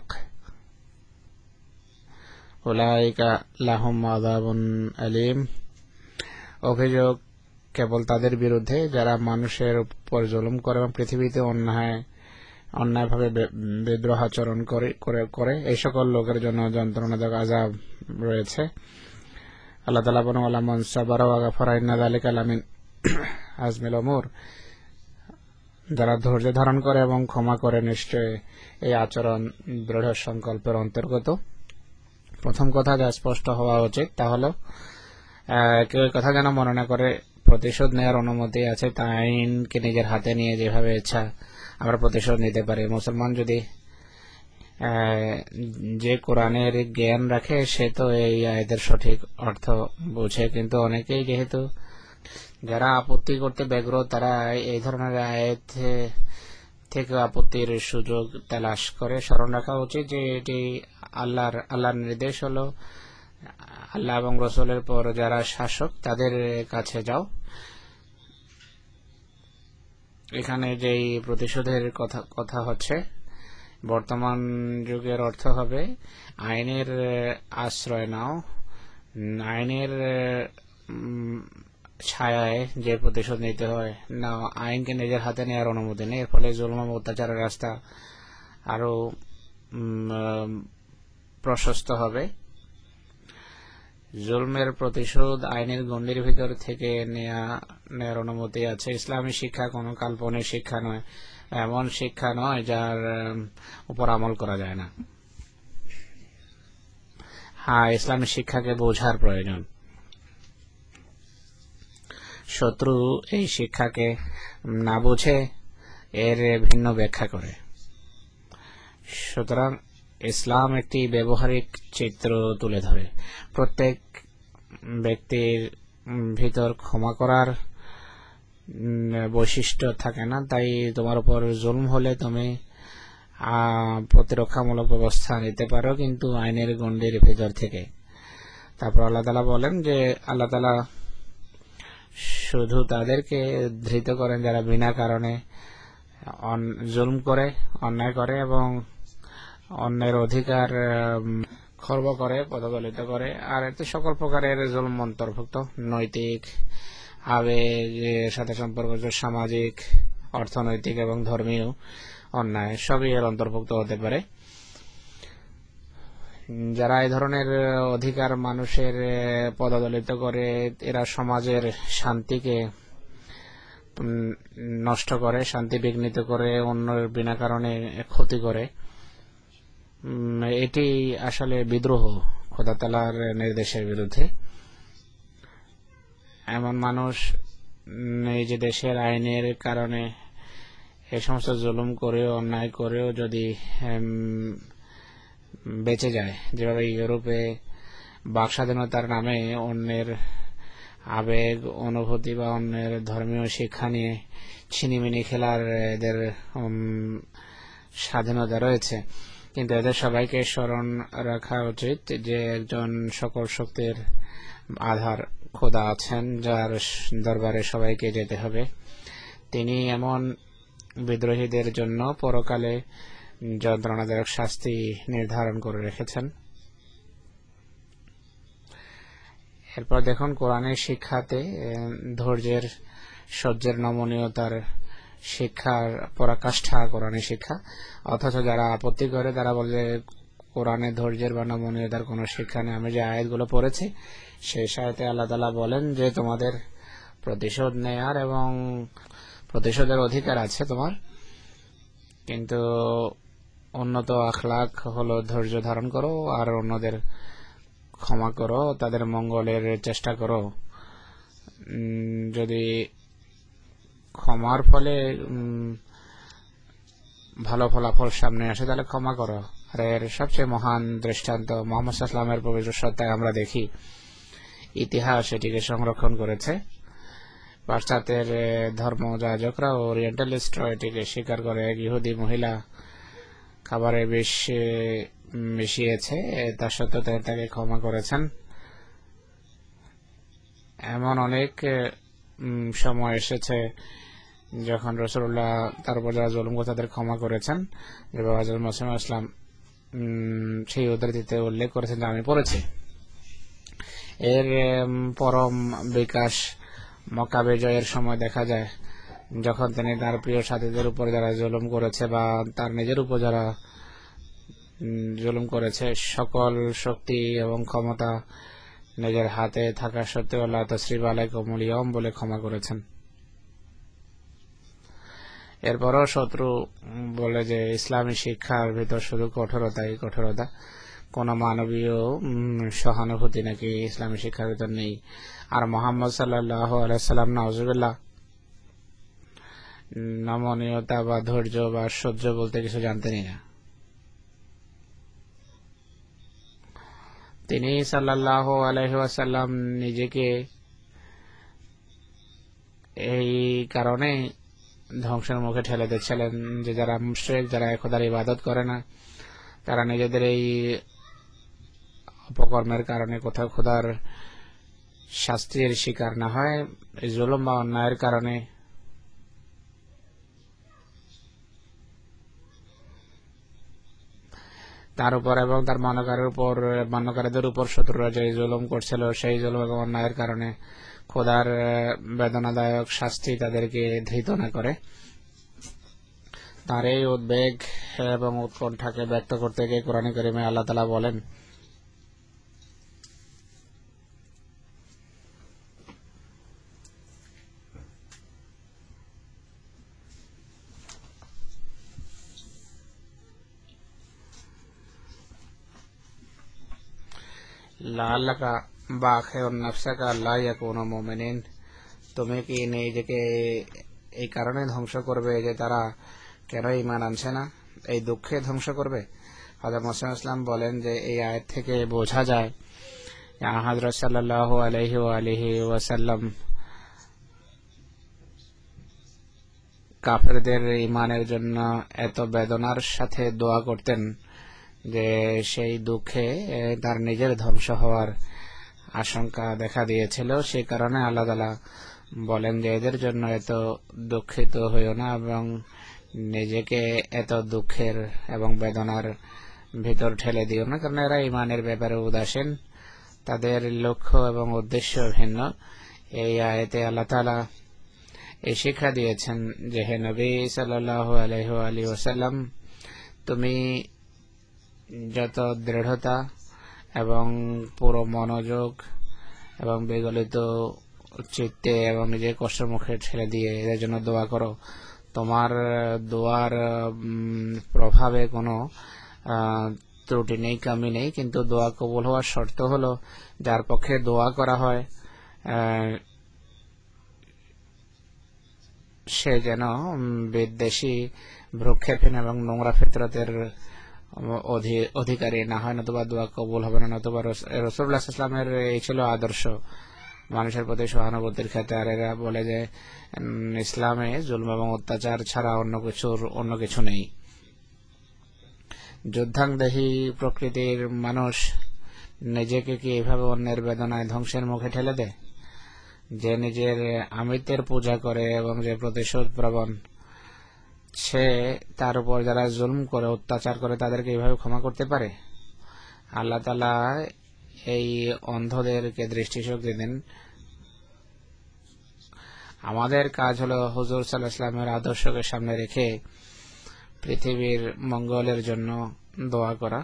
S2: উলাইকা লাহুম আযাবুন আলীম। অভিযোগ কেবল তাদের বিরুদ্ধে যারা মানুষের উপর জুলুম করে এবং পৃথিবীতে অন্যায় অন্যায়ভাবে বিদ্রোহ আচরণ করে করে এই সকল লোকের জন্য যন্ত্রণাদায়ক আযাব রয়েছে। আল্লাহ তাআলা বলেন ওয়ালা মান সাবারা ওয়া গাফারা ইন্না যালিকা লামিন আজমিল উমুর, যারা ধৈর্য ধারণ করে এবং ক্ষমা করে, নিশ্চয় এই আচরণ দৃঢ় সংকল্পের অন্তর্গত। প্রথম কথা যা স্পষ্ট হওয়া উচিত তা হলো, কেউ কথা যেন মনে না করে প্রতিশোধ নেওয়ার অনুমতি আছে, তা আইনকে নিজের হাতে নিয়ে যেভাবে ইচ্ছা আমরা প্রতিশোধ নিতে পারি। মুসলমান যদি যে কোরআনের জ্ঞান রাখে, সে তো এই আয়াতের সঠিক অর্থ বোঝে, কিন্তু অনেকেই যেহেতু যারা আপত্তি করতে ব্যগ্র, তারা এই ধরনের আয়াত থেকে আপত্তির সুযোগ তালাশ করে। স্মরণ রাখা উচিত যে এটি আল্লাহর আল্লাহর নির্দেশ হলো, আল্লাহ এবং রাসূলের পর যারা শাসক তাদের কাছে যাও। এখানে যেই প্রতিশোধের কথা কথা হচ্ছে, বর্তমান যুগের অর্থ হবে আইনের আশ্রয় নাও, আইনের ছায়ায় যে প্রতিশোধ নিতে হয় না, আইনকে নিজের হাতে নেওয়ার অনুমতি নেই। এর ফলে জুলুম এবং অত্যাচারের রাস্তা আরো প্রশস্ত হবে। জুলমের প্রতিশোধ আইনের গণ্ডির ভিতর থেকে নেওয়ার অনুমতি আছে। ইসলামী শিক্ষা কোনো কাল্পনিক শিক্ষা নয়, এমন শিক্ষা নয় যার উপর আমল করা যায় না। হ্যাঁ, ইসলামী শিক্ষাকে বোঝার প্রয়োজন। শত্রু এই শিক্ষাকে না বুঝে এর ভিন্ন ব্যাখ্যা করে। সুতরাং ইসলাম একটি ব্যবহারিক চিত্র তুলে ধরে। প্রত্যেক ব্যক্তির ভিতর ক্ষমা করার বৈশিষ্ট্য থাকে না, তাই তোমার উপর জুলুম হলে তুমি প্রতিরক্ষামূলক ব্যবস্থা নিতে পারো, কিন্তু আইনের গণ্ডির ভিতর থেকে। তারপর আল্লাহ তাআলা বলেন যে আল্লাহ তাআলা শুধু তাদেরকে ধৃত করেন যারা বিনা কারণে জুলুম করে, অন্যায় করে এবং অন্যের অধিকার খর্ব করে, পদদলিত করে। আর এতে সকল প্রকারের জুলুম অন্তর্ভুক্ত, নৈতিক, আবেগের সাথে সম্পর্কিত, সামাজিক, অর্থনৈতিক এবং ধর্মীয় অন্যায় সবই এর অন্তর্ভুক্ত হতে পারে। যারা এই ধরনের অধিকার মানুষের পদদলিত করে, এরা সমাজের শান্তিকে নষ্ট করে, শান্তি বিঘ্নিত করে, অন্যের বিনা কারণে ক্ষতি করে। এটি আসলে বিদ্রোহ খোদা তাআলার নির্দেশের বিরুদ্ধে। এমন মানুষ এই যে দেশের আইনের কারণে এই সমস্ত জুলুম করেও, অন্যায় করেও যদি বেঁচে যায়, যেভাবে ইউরোপে বাক স্বাধীনতার নামে অন্যের আবেগ, অনুভূতি বা অন্যের ধর্মীয় শিক্ষা নিয়ে ছিনিমিনি খেলার এদের স্বাধীনতা রয়েছে, কিন্তু এদের সবাইকে স্মরণ রাখা উচিত যে একজন সকল শক্তির আধার খোদা আছেন, যার দরবারে সবাইকে যেতে হবে। তিনি এমন বিদ্রোহীদের জন্য পরকালে যন্ত্রণাদায়ক শাস্তি নির্ধারণ করে রেখেছেন। এরপর দেখুন কোরআনের শিক্ষাতে ধৈর্যের, সহ্যের, নমনীয়তার শিক্ষার পরাকাষ্ঠা কোরআনের শিক্ষা। অথচ যারা আপত্তি করে তারা বলে কোরআনে ধৈর্যের বা নমনীয়তার কোনো শিক্ষা নেই। আমি যে আয়াতগুলো পড়েছি সেই আয়াতে আল্লাহ তাআলা বলেন যে তোমাদের প্রতিশোধ নেয়ার এবং প্রতিশোধের অধিকার আছে তোমার, কিন্তু উন্নত আখলাক হলো ধৈর্য ধারণ করো আর অন্যদের ক্ষমা করো, তাদের মঙ্গলের চেষ্টা করো। যদি ক্ষমার ফলে ভালো ফলাফল সামনে আসে তাহলে ক্ষমা করো। আর এর সবচেয়ে মহান দৃষ্টান্ত মুহাম্মদ সাল্লাল্লাহু আলাইহি ওয়াসাল্লামের পবিত্র সত্তায় আমরা দেখি। ইতিহাস এটিকে সংরক্ষণ করেছে। পাশ্চাত্যের ধর্মযাজকরা ও ওরিয়েন্টালিস্টরা এটিকে স্বীকার করে। এক ইহুদি মহিলা খাবারে বিষ মিশিয়েছে, তার সত্ত্বেও তাকে ক্ষমা করেছেন। এমন অনেক সময় এসেছে যখন রাসূলুল্লাহ তার উপর যারা জুলুম করে তাদের ক্ষমা করেছেন। যেভাবে হযরত মুসা আলাইহিস সালাম সেই উদ্ধৃতিতে উল্লেখ করেছেন, আমি পড়েছি। এর পরম বিকাশ মক্কা বিজয়ের সময় দেখা যায়, যখন তিনি তার প্রিয় সাথীদের উপর যারা জুলুম করেছে বা তার নিজের উপর যারা জুলুম করেছে, সকল শক্তি এবং ক্ষমতা নিজের হাতে থাকা সত্ত্বেও লা তাসরিবা আলাইকুমুল ইয়াওম বলে ক্ষমা করেছেন। এরপরও শত্রু বলে যে ইসলামী শিক্ষার ভিতর শুধু কঠোরতাই কঠোরতা, কোন মানবীয় সহানুভূতি নাকি ইসলামী শিক্ষার ভিতর নেই। আর মুহাম্মদ সাল্লাল্লাহু আলাইহি সাল্লাম নাউজুবিল্লাহ নমনীয়তা বা ধৈর্য বা সহ্য বলতে কিছু জানতেনই না। তিনি সাল্লাল্লাহু আলাইহি ওয়াসাল্লাম নিজেকে এই কারণে ধ্বংসের মুখে ঠেলে দিচ্ছিলেন যে যারা মুশরিক, যারা খোদার ইবাদত করে না, তারা নিজেদের এই অপকর্মের কারণে কোথাও খোদার শাস্তির শিকার না হয়, এই জুলুম বা অন্যায়ের কারণে। তার উপর এবং তার মান্যকারের উপর মান্যকারীদের উপর শত্রুরা যে জুলুম করছিল সেই জুলুম এবং অন্যায়ের কারণে খোদার বেদনাদায়ক শাস্তি তাদেরকে ধৃত না করে। তার এই উদ্বেগ এবং উৎকণ্ঠাকে ব্যক্ত করতে গিয়ে কোরআনে কারিমে আল্লাহ তাআলা বলেন, লাআল্লাকা বাখিউন নাফসাকা আল্লা ইয়াকুনু মুমিনিন, তুমি কি নিজেকে এই কারণে ধ্বংস করবে যে তারা কেন ঈমান আনছে না, এই দুঃখে ধ্বংস করবে? হযরত মুসলিম ইসলাম বলেন যে এই আয়াত থেকে বোঝা যায় হযরত সাল্লাল্লাহু আলাইহি ওয়া আলিহি ওয়াসাল্লাম কাফেরদের ঈমানের জন্য এত বেদনার সাথে দোয়া করতেন যে সেই দুঃখে তার নিজের ধ্বংস হওয়ার আশঙ্কা দেখা দিয়েছিল। সেই কারণে আল্লাহ তাআলা বলেন যে এদের জন্য এত দুঃখিত হইও না এবং নিজেকে এত দুঃখের এবং বেদনার ভিতর ঠেলে দিও না, কারণ এরা ঈমানের ব্যাপারে উদাসীন, তাদের লক্ষ্য এবং উদ্দেশ্য ভিন্ন। এই আয়াতে আল্লাহ তাআলা এই শিক্ষা দিয়েছেন যে হে নবী সাল্লাল্লাহু আলাইহি ওয়া আলিহি ওয়াসাল্লাম, তুমি যত দৃঢ়তা এবং পুরো মনোযোগ এবং বিগলিত চিত্তে এবং নিজের কষ্টের মুখে ঠেলে দিয়ে এদের জন্য দোয়া করো, তোমার দোয়ার প্রভাবে কোনো ত্রুটি নেই, কমি নেই, কিন্তু দোয়া কবুল হওয়ার শর্ত হলো যার পক্ষে দোয়া করা হয় সে যেন বিদ্বেষী, ভ্রুক্ষেপহীন এবং নোংরা ফিতরতের অধিকারী না হয়, নতুবা দোয়া কবুল হবে না। নতুবা রাসূলুল্লাহ সাল্লাল্লাহু আলাইহি ওয়াসাল্লামের এই ছিল আদর্শ মানুষের প্রতি সহানুভূতির ক্ষেত্রে। আর এরা বলে যে ইসলামে জুলম এবং অত্যাচার ছাড়া অন্য কিছুর অন্য কিছু নেই। যুদ্ধাংদেহী প্রকৃতির মানুষ নিজেকে কি এভাবে অন্যের বেদনায় ধ্বংসের মুখে ঠেলে দেয়? যে নিজের আমিত্বের পূজা করে এবং যে প্রতিশোধ প্রবণ, সে তার উপর যারা জুলম করে, অত্যাচার করে, তাদেরকে এইভাবে ক্ষমা করতে পারে? আল্লাহ তাআলা এই অন্ধদেরকে দৃষ্টিশক্তি দেন। আমাদের কাজ হলো হুজুর সাল্লাল্লাহু আলাইহি ওয়াসাল্লামের আদর্শকে সামনে রেখে পৃথিবীর মঙ্গলের জন্য দোয়া করা,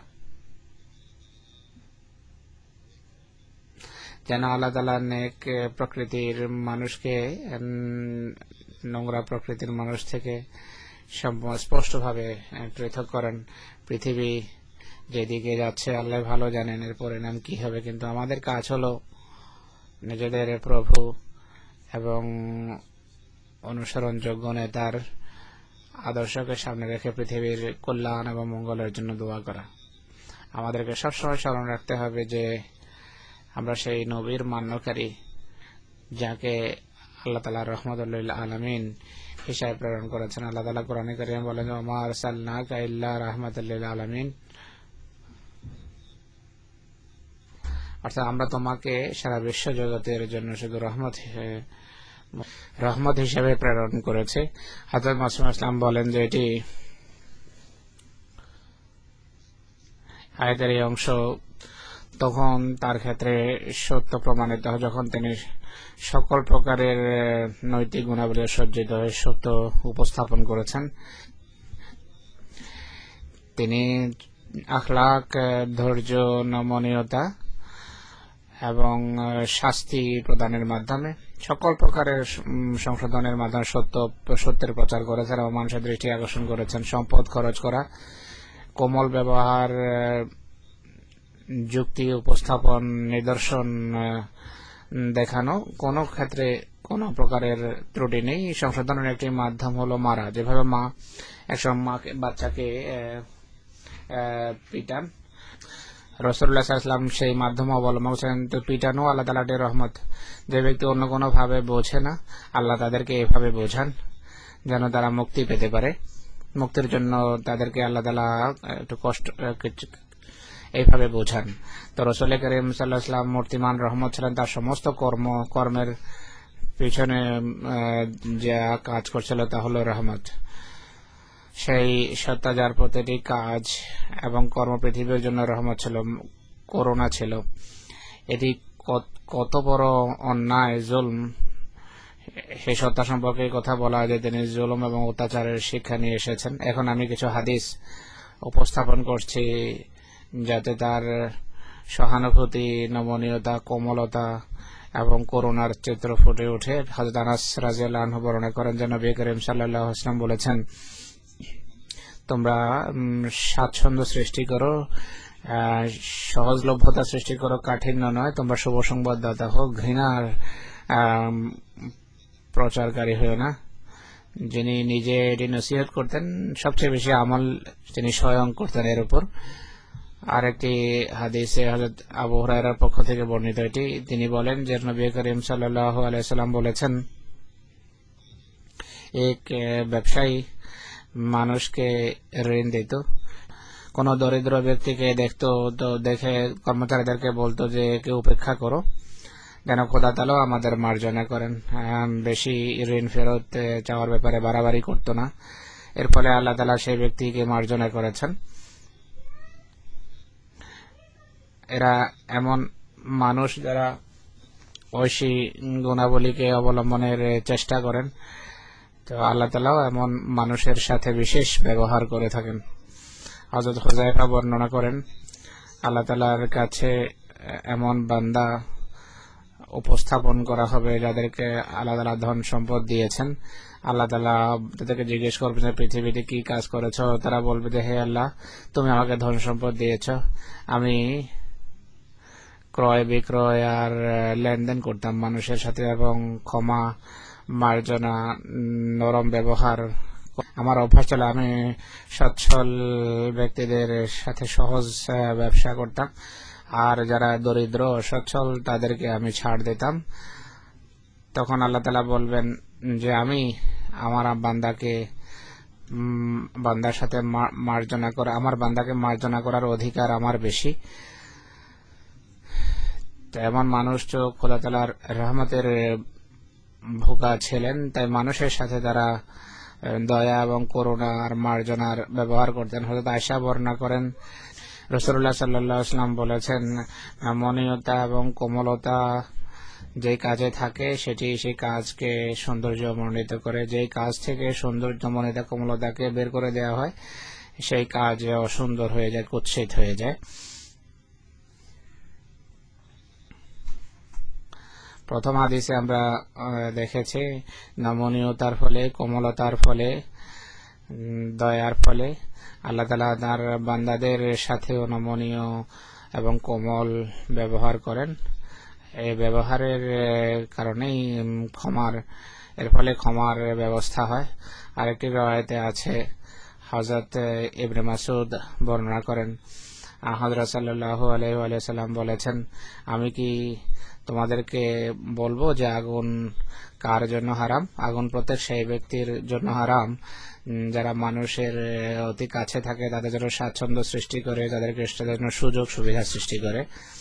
S2: যেন আল্লাহ তাআলা নেক প্রকৃতির মানুষকে নোংরা প্রকৃতির মানুষ থেকে স্পষ্টভাবে পৃথক করেন। পৃথিবী যেদিকে যাচ্ছে আল্লাহ ভালো জানেন এর পরিণাম কি হবে, কিন্তু আমাদের কাজ হলো নিজেদের প্রভু এবং অনুসরণযোগ্য নেতার আদর্শকে সামনে রেখে পৃথিবীর কল্যাণ এবং মঙ্গলের জন্য দোয়া করা। আমাদেরকে সবসময় স্মরণ রাখতে হবে যে আমরা সেই নবীর মান্যকারী যাকে আল্লাহ তাআলা রাহমাতুল লিল আলামিন হিসাবে প্রেরণ করেছেন। আল্লাহ তাআলা কোরআনে কারিমে বলেন, ওয়া আরসালনাকা ইল্লা রাহমাতাল লিল আলামিন, অর্থাৎ আমরা তোমাকে সারা বিশ্ব জগতের জন্য শুধু রহমত রহমত হিসেবে প্রেরণ করেছে। হযরত মুসলিম ইসলাম বলেন যে এটি আয়াতের এই অংশ তখন তার ক্ষেত্রে সত্য প্রমাণিত হয় যখন তিনি সকল প্রকারের নৈতিক গুণাবলী সজ্জিত হয়ে সত্য উপস্থাপন করেছেন। তিনি আখলাক, ধৈর্য, নমনীয়তা এবং শাস্তি প্রদানের মাধ্যমে সকল প্রকারের সংশোধনের মাধ্যমে সত্য সত্যের প্রচার করেছেন এবং মানুষের দৃষ্টি আকর্ষণ করেছেন। সম্পদ খরচ করা, কোমল ব্যবহার, যুক্তি উপস্থাপন, নিদর্শন দেখানো, কোন ক্ষেত্রে কোন প্রকারের ত্রুটি নেই। সংশোধনের একটি মাধ্যম হলো মারা, যেভাবে মা একসময় মাকে বাচ্চাকে পিটান, রাসূলুল্লাহ সাল্লাল্লাহু আলাইহি ওয়াসাল্লাম সেই মাধ্যম অবলম্বন করেছেন। তো পিটানো আল্লাহ তাআলার রহমত। যে ব্যক্তি অন্য কোনো ভাবে বোঝে না, আল্লাহ তাদেরকে এভাবে বোঝান যেন তারা মুক্তি পেতে পারে। মুক্তির জন্য তাদেরকে আল্লাহ তাআলা একটু কষ্ট এইভাবে বোঝান। তো রাসূল করিম সাল্লাল্লাহু আলাইহি ওয়াসাল্লাম মূর্তিমান রহমত ছিলেন। তার সমস্ত কর্ম কর্মের পিছনে যা কাজ করছিল তা হলো রহমত। সেই সত্তা যার প্রতিটি কাজ এবং কর্ম পৃথিবীর জন্য রহমত ছিল, করুণা ছিল। এটি কত বড় অন্যায়, জুলম, সেই সত্তা সম্পর্কে কথা বলা হয় যে তিনি জুলুম এবং অত্যাচারের শিক্ষা নিয়ে এসেছেন। এখন আমি কিছু হাদিস উপস্থাপন করছি যাতে তার সহানুভূতি, নমনীয়তা, কোমলতা এবং করুণার চিত্র ফুটে ওঠে। হযরত আনাস রাদিয়াল্লাহু আনহু বর্ণনা করেন যে নবী করিম সাল্লাল্লাহু আলাইহি ওয়াসাল্লাম বলেছেন, তোমরা স্বাচ্ছন্দ্য সৃষ্টি করো, সহজলভ্যতা সৃষ্টি করো, কাঠিন্য নয়। তোমরা শুভ সংবাদদাতা হও, ঘৃণার প্রচারকারী হয়েও না। যিনি নিজে এটি নসিহত করতেন, সবচেয়ে বেশি আমল তিনি স্বয়ং করতেন এর উপর। আরেকটি হাদিসে হযরত আবু হুরায়রার পক্ষ থেকে বর্ণিত এটি, তিনি বলেন যে নবী করিম সাল্লাল্লাহু আলাইহি সাল্লাম বলেছেন, এক ব্যবসায়ী মানুষকে ঋণ দিত, কোন দরিদ্র ব্যক্তিকে দেখতো তো দেখে কর্মচারীদেরকে বলতো যে কে উপেক্ষা করো, যেন খোদা তাআলা আমাদের মার্জনা করেন। বেশি ঋণ ফেরত চাওয়ার ব্যাপারে বাড়াবাড়ি করতো না। এর ফলে আল্লাহ তাআলা সেই ব্যক্তিকে মার্জনা করেছেন। এরা এমন মানুষ যারা ঐশী গুণাবলীকে অবলম্বনের চেষ্টা করেন, তো আল্লাহ তাআলাও এমন মানুষের সাথে বিশেষ ব্যবহার করে থাকেন। হযরত হুযায়ফা বর্ণনা করেন, আল্লাহ তাআলার কাছে এমন বান্দা উপস্থাপন করা হবে যাদেরকে আল্লাহ তাআলা ধন সম্পদ দিয়েছেন। আল্লাহ তাআলা তাদেরকে জিজ্ঞেস করবেন পৃথিবীতে কি কাজ করেছো, তারা বলবে যে হে আল্লাহ, তুমি আমাকে ধন সম্পদ দিয়েছ, আমি ক্রয় বিক্রয় আর লেনদেন করতাম মানুষের সাথে এবং ক্ষমা, মার্জনা, নরম ব্যবহার আমার অভ্যাস ছিল। আমি সচ্ছল ব্যক্তিদের সাথে সহজ ব্যবসা করতাম, আর যারা দরিদ্র সচ্ছল তাদেরকে আমি ছাড় দিতাম। তখন আল্লাহ তাআলা বলবেন যে আমি আমার বান্দাকে বান্দার সাথে মার্জনা করা, আমার বান্দাকে মার্জনা করার অধিকার আমার বেশি। এমন মানুষ তো খোদা তাআলার রহমতের ভোগা ছিলেন, তাই মানুষের সাথে তারা দয়া এবং করুণা আর মার্জনার ব্যবহার করতেন। হযরত আয়েশা বর্ণনা করেন, রাসূলুল্লাহ সাল্লাল্লাহু আলাইহি ওয়াসাল্লাম বলেছেন, নমনীয়তা এবং কোমলতা যে কাজে থাকে সেটি সেই কাজকে সৌন্দর্য মণ্ডিত করে। যেই কাজ থেকে সৌন্দর্য, নমনীয়তা, কোমলতাকে বের করে দেওয়া হয় সেই কাজ অসুন্দর হয়ে যায়, কুৎসিত হয়ে যায়। প্রথম হাদিসে আমরা দেখেছি নমনীয়তার ফলে, কোমলতার ফলে, দয়ার ফলে আল্লাহ তাআলা তার বান্দাদের সাথেও নমনীয় এবং কোমল ব্যবহার করেন। এই ব্যবহারের কারণেই ক্ষমার এর ফলে ক্ষমার ব্যবস্থা হয়। আরেকটি riwayate আছে, হযরত ইবনে মাসউদ বর্ণনা করেন, হযরত সাল্লাল্লাহু আলাইহি ওয়া সাল্লাম বলেছেন, আমি কি তোমাদেরকে বলবো যে আগুন কার জন্য হারাম? আগুন প্রত্যেক সেই ব্যক্তির জন্য হারাম যারা মানুষের অতি কাছে থাকে, তাদের জন্য স্বাচ্ছন্দ্য সৃষ্টি করে, তাদেরকে জন্য সুযোগ সুবিধা সৃষ্টি করে।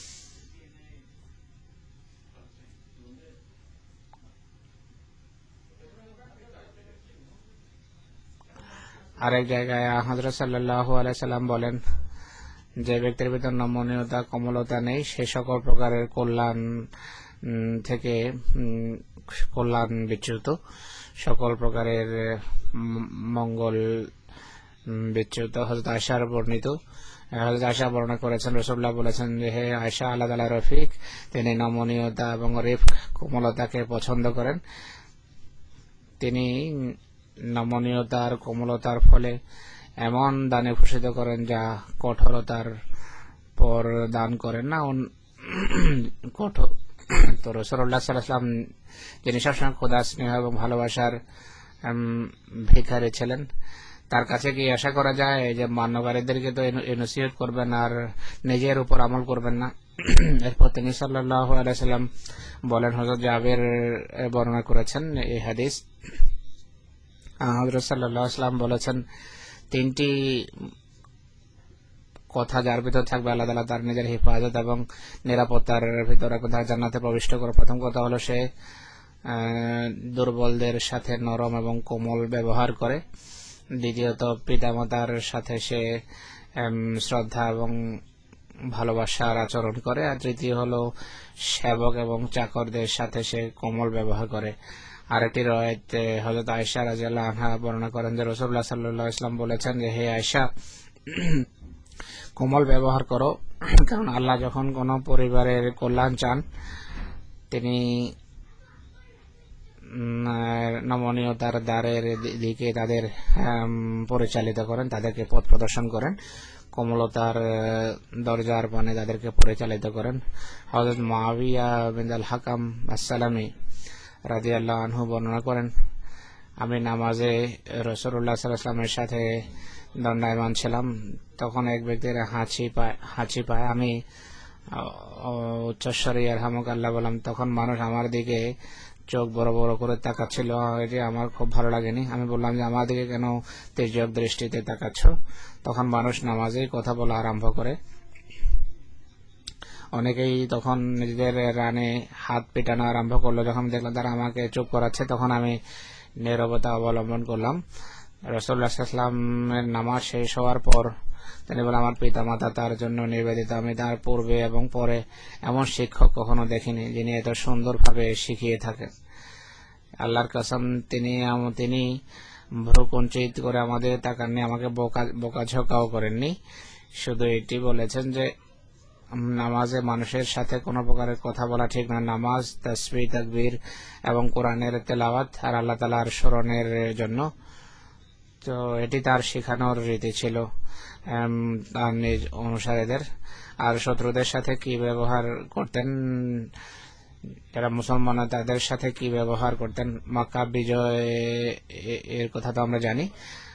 S2: আরেক জায়গায় হযরত সাল্লাল্লাহু আলাইহি সাল্লাম বলেন, যে ব্যক্তির ভিতর নমনীয়তা, কোমলতা নেই, সে সকল প্রকারের কল্যাণ থেকে কল্যাণ বিচ্যুত, সকল প্রকারের মঙ্গল বিচ্যুত। হযরত আয়েশার বর্ণিত, হযরত আয়েশা বর্ণনা করেছেন, রাসূলুল্লাহ বলেছেন যে হে আয়েশা, আল্লাহ তাআলা রফিক, তিনি নমনীয়তা এবং রিফক, কোমলতাকে পছন্দ করেন। তিনি নমনীয়তা আর কোমলতার ফলে এমন দানে ভূষিত করেন যা কঠোরতার পর দান করেন না। কঠোর তো রাসূলুল্লাহ সাল্লাল্লাহু আলাইহি ওয়াসাল্লাম, যিনি সবসময় খোদা স্নেহ এবং ভালোবাসার ভিখারি ছিলেন, তার কাছে কি আশা করা যায় যে মান্যকারীদেরকে তো নসিহত করবেন আর নিজের উপর আমল করবেন না? এরপর তিনি সাল্লাল্লাহু আলাইহি ওয়াসাল্লাম বলেন, হযরত জাবের বর্ণনা করেছেন এই হাদিস, হযরত সাল্লাল্লাহু আলাইহি ওয়াসাল্লাম বলেছেন, তিনটি কথা যার ভিতর থাকবে আল্লাহ তাআলা তার নিজের হেফাজত এবং নিরাপত্তার ভিতর তার জান্নাতে প্রবিষ্ট করে। প্রথম কথা হলো সে দুর্বলদের সাথে নরম এবং কোমল ব্যবহার করে। দ্বিতীয়ত পিতামাতার সাথে সে শ্রদ্ধা এবং ভালোবাসার আচরণ করে, আর তৃতীয় হলো সেবক এবং চাকরদের সাথে সে কোমল ব্যবহার করে। আরেকটি রয়েতে হযরত আয়েশা রাদিয়াল্লাহু আনহা বর্ণনা করেন যে রাসূলুল্লাহ সাল্লাল্লাহু আলাইহি ওয়াসাল্লাম বলেছেন যে, হে আয়েশা, কোমল ব্যবহার করো, কারণ আল্লাহ যখন কোনো পরিবারের কল্যাণ চান তিনি নমনীয়তার দ্বারের দিকে তাদের পরিচালিত করেন, তাদেরকে পথ প্রদর্শন করেন, কোমলতার দরজার পানে তাদেরকে পরিচালিত করেন। হযরত মুআবিয়া বিন আল হাকাম আসসালামী রাদিয়াল্লাহু আনহু বর্ণনা করেন, আমি নামাজে রাসূলুল্লাহ সাল্লাল্লাহু আলাইহি ওয়াসাল্লামের সাথে দণ্ডায়মান ছিলাম, তখন এক ব্যক্তির হাঁচি পায় হাঁচি পায় আমি উচ্চস্বরে ইয়ারহামুকাল্লাহ বললাম, তখন মানুষ আমার দিকে চোখ বড় বড় করে তাকাচ্ছিল, এটি আমার খুব ভালো লাগেনি। আমি বললাম যে আমার দিকে কেন তেজক দৃষ্টিতে তাকাচ্ছ? তখন মানুষ নামাজেই কথা বলা আরম্ভ করে। অনেকেই তখন নিজেদের রানে হাত পেটানো আরম্ভ করলো। যখন দেখলাম তারা আমাকে চুপ করাচ্ছে তখন আমি নীরবতা অবলম্বন করলাম। রাসূলুল্লাহ সাল্লাল্লাহু আলাইহি ওয়াসাল্লামের নামাজ শেষ হওয়ার পর তিনি বলেন, আমার পিতা মাতা তার জন্য নিবেদিত, আমি তার পূর্বে এবং পরে এমন শিক্ষক কখনো দেখিনি যিনি এত সুন্দরভাবে শিখিয়ে থাকেন। আল্লাহর কসম, তিনি তিনি ভ্রু কুঞ্চিত করে আমাদের তাকাননি, আমাকে বোকা বোকাঝোকাও করেননি, শুধু এটি বলেছেন যে নামাজে মানুষের সাথে কোনো প্রকারের কথা বলা ঠিক না। নামাজ তাসবিহ, তাকবীর এবং কোরআনের তেলাওয়াত আর আল্লাহ তাআলার স্মরণের জন্য। তো এটি তার শেখানোর রীতি ছিল তার নিজ অনুসারীদের। আর শত্রুদের সাথে কি ব্যবহার করতেন, যারা মুসলমান তাদের সাথে কি ব্যবহার করতেন, মক্কা বিজয় এর কথা তো আমরা জানি।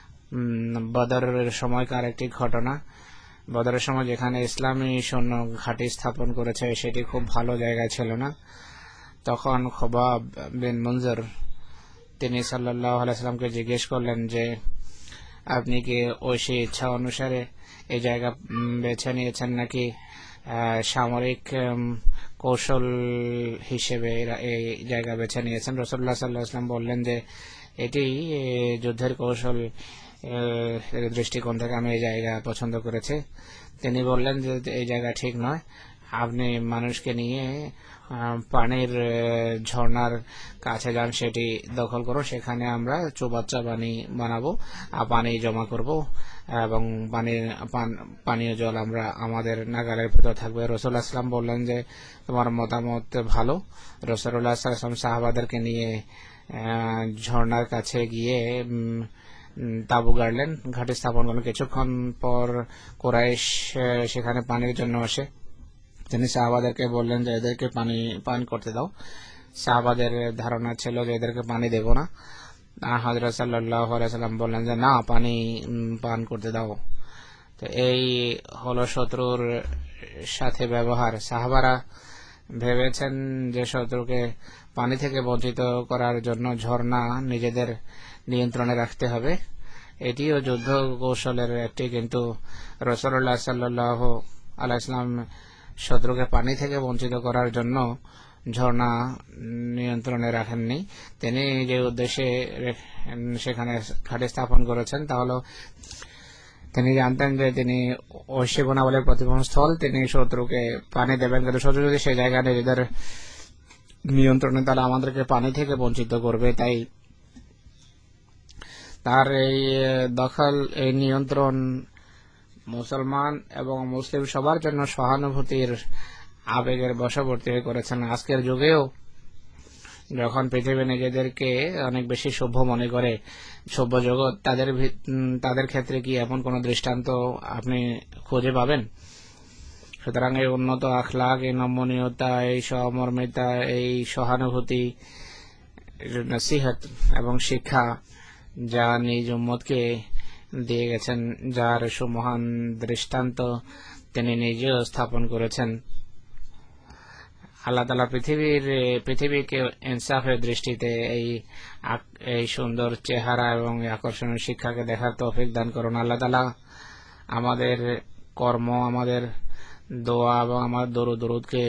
S2: বদরের সময়কার একটি ঘটনা, বদরের সময় যেখানে ইসলামী সৈন্য ঘাঁটি স্থাপন করেছে সেটি খুব ভালো জায়গায় ছিল না। তখন খোবাব বিন মুনজির তিনি সাল্লাল্লাহু আলাইহি ওয়াসাল্লামকে জিজ্ঞেস করলেন যে আপনি কি ঐশী ইচ্ছা অনুসারে এই জায়গা বেছে নিয়েছেন নাকি সামরিক কৌশল হিসেবে এই জায়গা বেছে নিয়েছেন? রাসূলুল্লাহ সাল্লাল্লাহু আলাইহি ওয়াসাল্লাম বললেন যে এটি যুদ্ধের কৌশল দৃষ্টিকোণ থেকে আমি এই জায়গা পছন্দ করেছি। তিনি বললেন যে এই জায়গা ঠিক নয়, আপনি মানুষকে নিয়ে পানির ঝর্ণার কাছে যান, সেটি দখল করো, সেখানে আমরা চৌবাচ্চা পানি বানাবো আর পানি জমা করব এবং পানির পানীয় জল আমরা আমাদের নাগালের ভিতর থাকবে। রাসূলুল্লাহ সাল্লাল্লাহু আলাইহি ওয়াসাল্লাম বললেন যে তোমার মতামত ভালো। রাসূলুল্লাহ সাল্লাল্লাহু আলাইহি ওয়াসাল্লাম সাহাবাদেরকে নিয়ে ঝর্ণার কাছে গিয়ে তাবু গাড়লেন, ঘাটে স্থাপন করলেন। কিছুক্ষণ পর কুরাইশ সেখানে পানির জন্য আসে। তিনি সাহাবাদেরকে বললেন যে এদেরকে পানি পান করতে দাও। সাহাবাদের ধারণা ছিল যে এদেরকে পানি দেব না। হযরত সাল্লাল্লাহু আলাইহি ওয়াসাল্লাম বললেন যে না, পানি পান করতে দাও। তো এই হলো শত্রুর সাথে ব্যবহার। সাহাবারা ভেবেছেন যে শত্রুকে পানি থেকে বঞ্চিত করার জন্য ঝর্ণা নিজেদের নিয়ন্ত্রণে রাখতে হবে, এটিও যুদ্ধ কৌশলের একটি। কিন্তু রাসূলুল্লাহ সাল্লাল্লাহু আলাইহি ওয়াসাল্লাম শত্রুকে পানি থেকে বঞ্চিত করার জন্য ঝর্ণা নিয়ন্ত্রণে রাখেননি। তিনি যে উদ্দেশ্যে সেখানে ঘাঁটি স্থাপন করেছেন তা হলো তিনি জানতেন যে তিনি ঐশী গুণাবলীর প্রতিফলন স্থল, তিনি শত্রুকে পানি দেবেন, কিন্তু শত্রু যদি সেই জায়গায় নিজেদের নিয়ন্ত্রণে তাহলে আমাদেরকে পানি থেকে বঞ্চিত করবে। তাই তার এই দখল, এই নিয়ন্ত্রণ মুসলমান এবং মুসলিম সবার জন্য সহানুভূতির আবেগের বশবর্তী হয়ে করেছেন। আজকের যুগেও যখন পৃথিবী নিজেদেরকে অনেক বেশি সভ্য মনে করে, সভ্য জগৎ, তাদের তাদের ক্ষেত্রে কি এমন কোন দৃষ্টান্ত আপনি খুঁজে পাবেন? সুতরাং এই উন্নত আখলাক, এই নমনীয়তা, এই সহমর্মিতা, এই সহানুভূতি, নসিহত এবং শিক্ষা যা নিজ উম্মতকে দিয়ে গেছেন, যার সুমহান দৃষ্টান্ত তিনি নিজেও স্থাপন করেছেন। আল্লাহ তাআলা পৃথিবীর পৃথিবীকে ইনসাফের দৃষ্টিতে এই এই সুন্দর চেহারা এবং আকর্ষণীয় শিক্ষাকে দেখার তৌফিক দান করুন। আল্লাহ তাআলা আমাদের কর্ম, আমাদের দোয়া এবং আমাদের দরুদ দরুদকে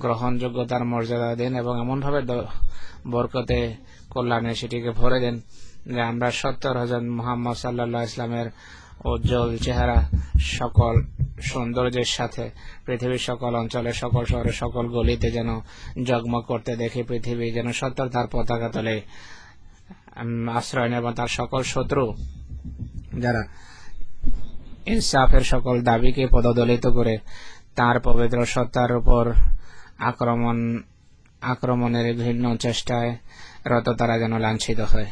S2: গ্রহণযোগ্যতার মর্যাদা দেন এবং এমনভাবে বরকতে কল্যাণে সেটিকে ভরে দেন যে আমরা সত্তর হজরত মুহাম্মদ সাল্লাল্লাহু আলাইহি ইসলামের উজ্জ্বল চেহারা সকল সৌন্দর্যের সাথে পৃথিবীর সকল অঞ্চলে, সকল শহরে, সকল গলিতে যেন জগমগ করতে দেখি। পৃথিবী যেন সত্তর তার পতাকা তলে আশ্রয় নেয় এবং তার সকল শত্রু যারা ইনসাফের সকল দাবিকে পদদলিত করে তার পবিত্র সত্তার উপর আক্রমণ আক্রমণের ঘৃণ্য চেষ্টায় রত তারা যেন লাঞ্ছিত হয়।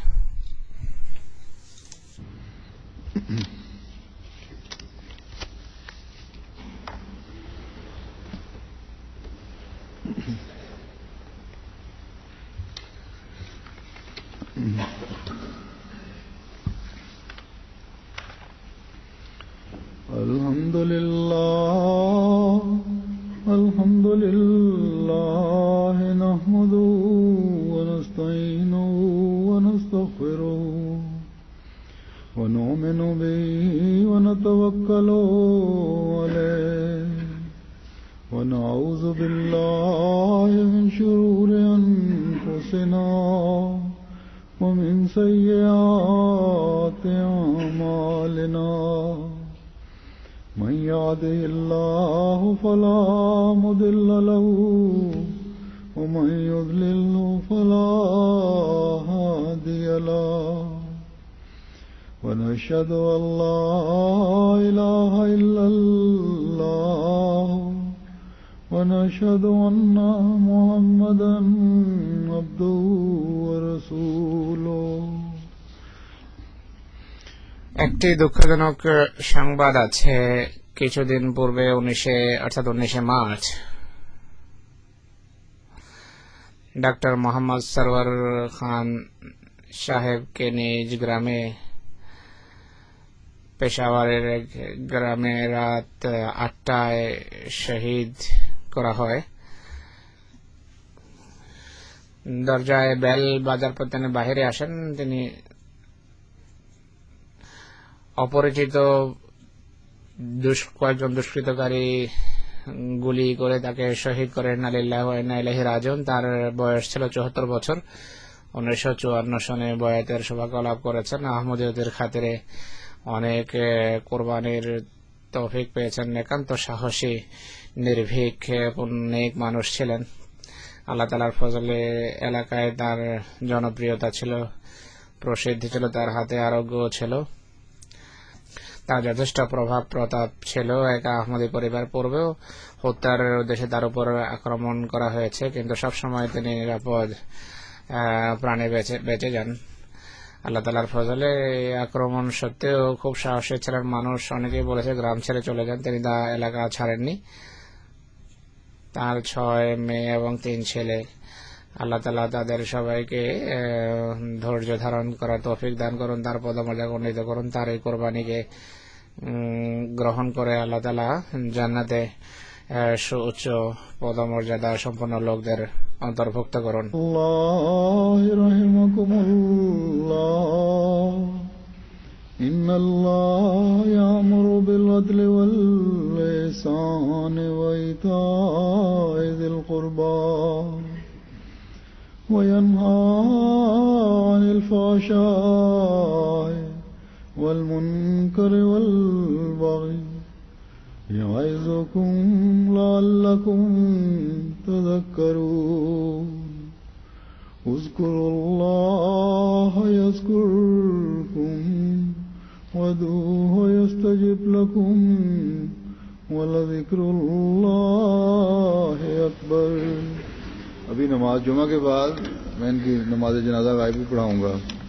S1: Alhamdulillah, alhamdulillah, nahmaduhu wa nasta'inuhu wa nastaghfiruh wa nu'minu bihi wa natawakkalu alayhi wa na'udhu billahi min shururi anfusina wa min sayyiati a'malina. من يهده الله فلا مضل له ومن يضلل فلا هادي له ونشهد أن لا إله إلا الله ونشهد أن محمدا عبده ورسوله.
S2: একটি দুঃখজনক সংবাদ আছে। কিছুদিন পূর্বে উনিশে অর্থাৎ উনিশে মার্চ ডাক্তার মোহাম্মদ সরওয়ার খান সাহেবকে নিজ গ্রামে পেশাওয়ারের এক গ্রামে রাত আটটায় শহীদ করা হয়। দরজায় বেল বাজার পর তিনি বাহিরে আসেন। তিনি অপরিচিত কয়েকজন দুষ্কৃতকারী গুলি করে তাকে শহীদ করেন। আলিল্লাহ ওয়া ইন্না ইলাইহি রাজিউন। তার বয়স ছিল চুয়াত্তর বছর। উনিশশো চুয়ান্ন সনে বয়াতের সৌভাগ্য লাভ করেছেন। আহমদিয়তের খাতিরে অনেক কোরবানির তৌফিক পেয়েছেন। একান্ত সাহসী, নির্ভীক, নেক মানুষ ছিলেন। আল্লাহ তাআলার ফজলে এলাকায় তার জনপ্রিয়তা ছিল, প্রসিদ্ধি ছিল, তার হাতে আরোগ্য ছিল, তার যথেষ্ট প্রভাব প্রতাপ ছিল। এক আহমদী পরিবার পূর্বেও হত্যার উদ্দেশ্যে তার উপর আক্রমণ করা হয়েছে, কিন্তু সবসময় তিনি নিরাপদ প্রাণে বেঁচে বেঁচে যান। আল্লাহ তাআলার ফজলে আক্রমণ সত্ত্বেও খুব সাহসী ছিলেন মানুষ। অনেকেই বলেছে গ্রাম ছেড়ে চলে যান, তিনি তা এলাকা ছাড়েননি। তার ছয় মেয়ে এবং তিন ছেলে। আল্লাহ তাআলা তাদের সবাইকে ধৈর্য ধারণ করার তৌফিক দান করুন, তার পদমর্যাদা উন্নীত করুন, তার এই কোরবানিকে গ্রহণ করে আল্লাহ তাআলা জান্নাতে সুউচ্চ পদমর্যাদা সম্পন্ন লোকদের অন্তর্ভুক্ত করুন।
S1: ইন্নাল্লাহা ইয়ামুরু বিল আদলি ওয়াল ইহসানি ওয়া ইতা'i যিল কুরবা وينهى عن الفحشاء والمنكر والبغي يعظكم لعلكم تذكرون. اذكروا الله يذكركم وادعوه يستجب لكم ولذكر الله أكبر. अभी नमाज जुमा के बाद मैं इनकी नमाज जनाजा गायब भी पढ़ाऊंगा.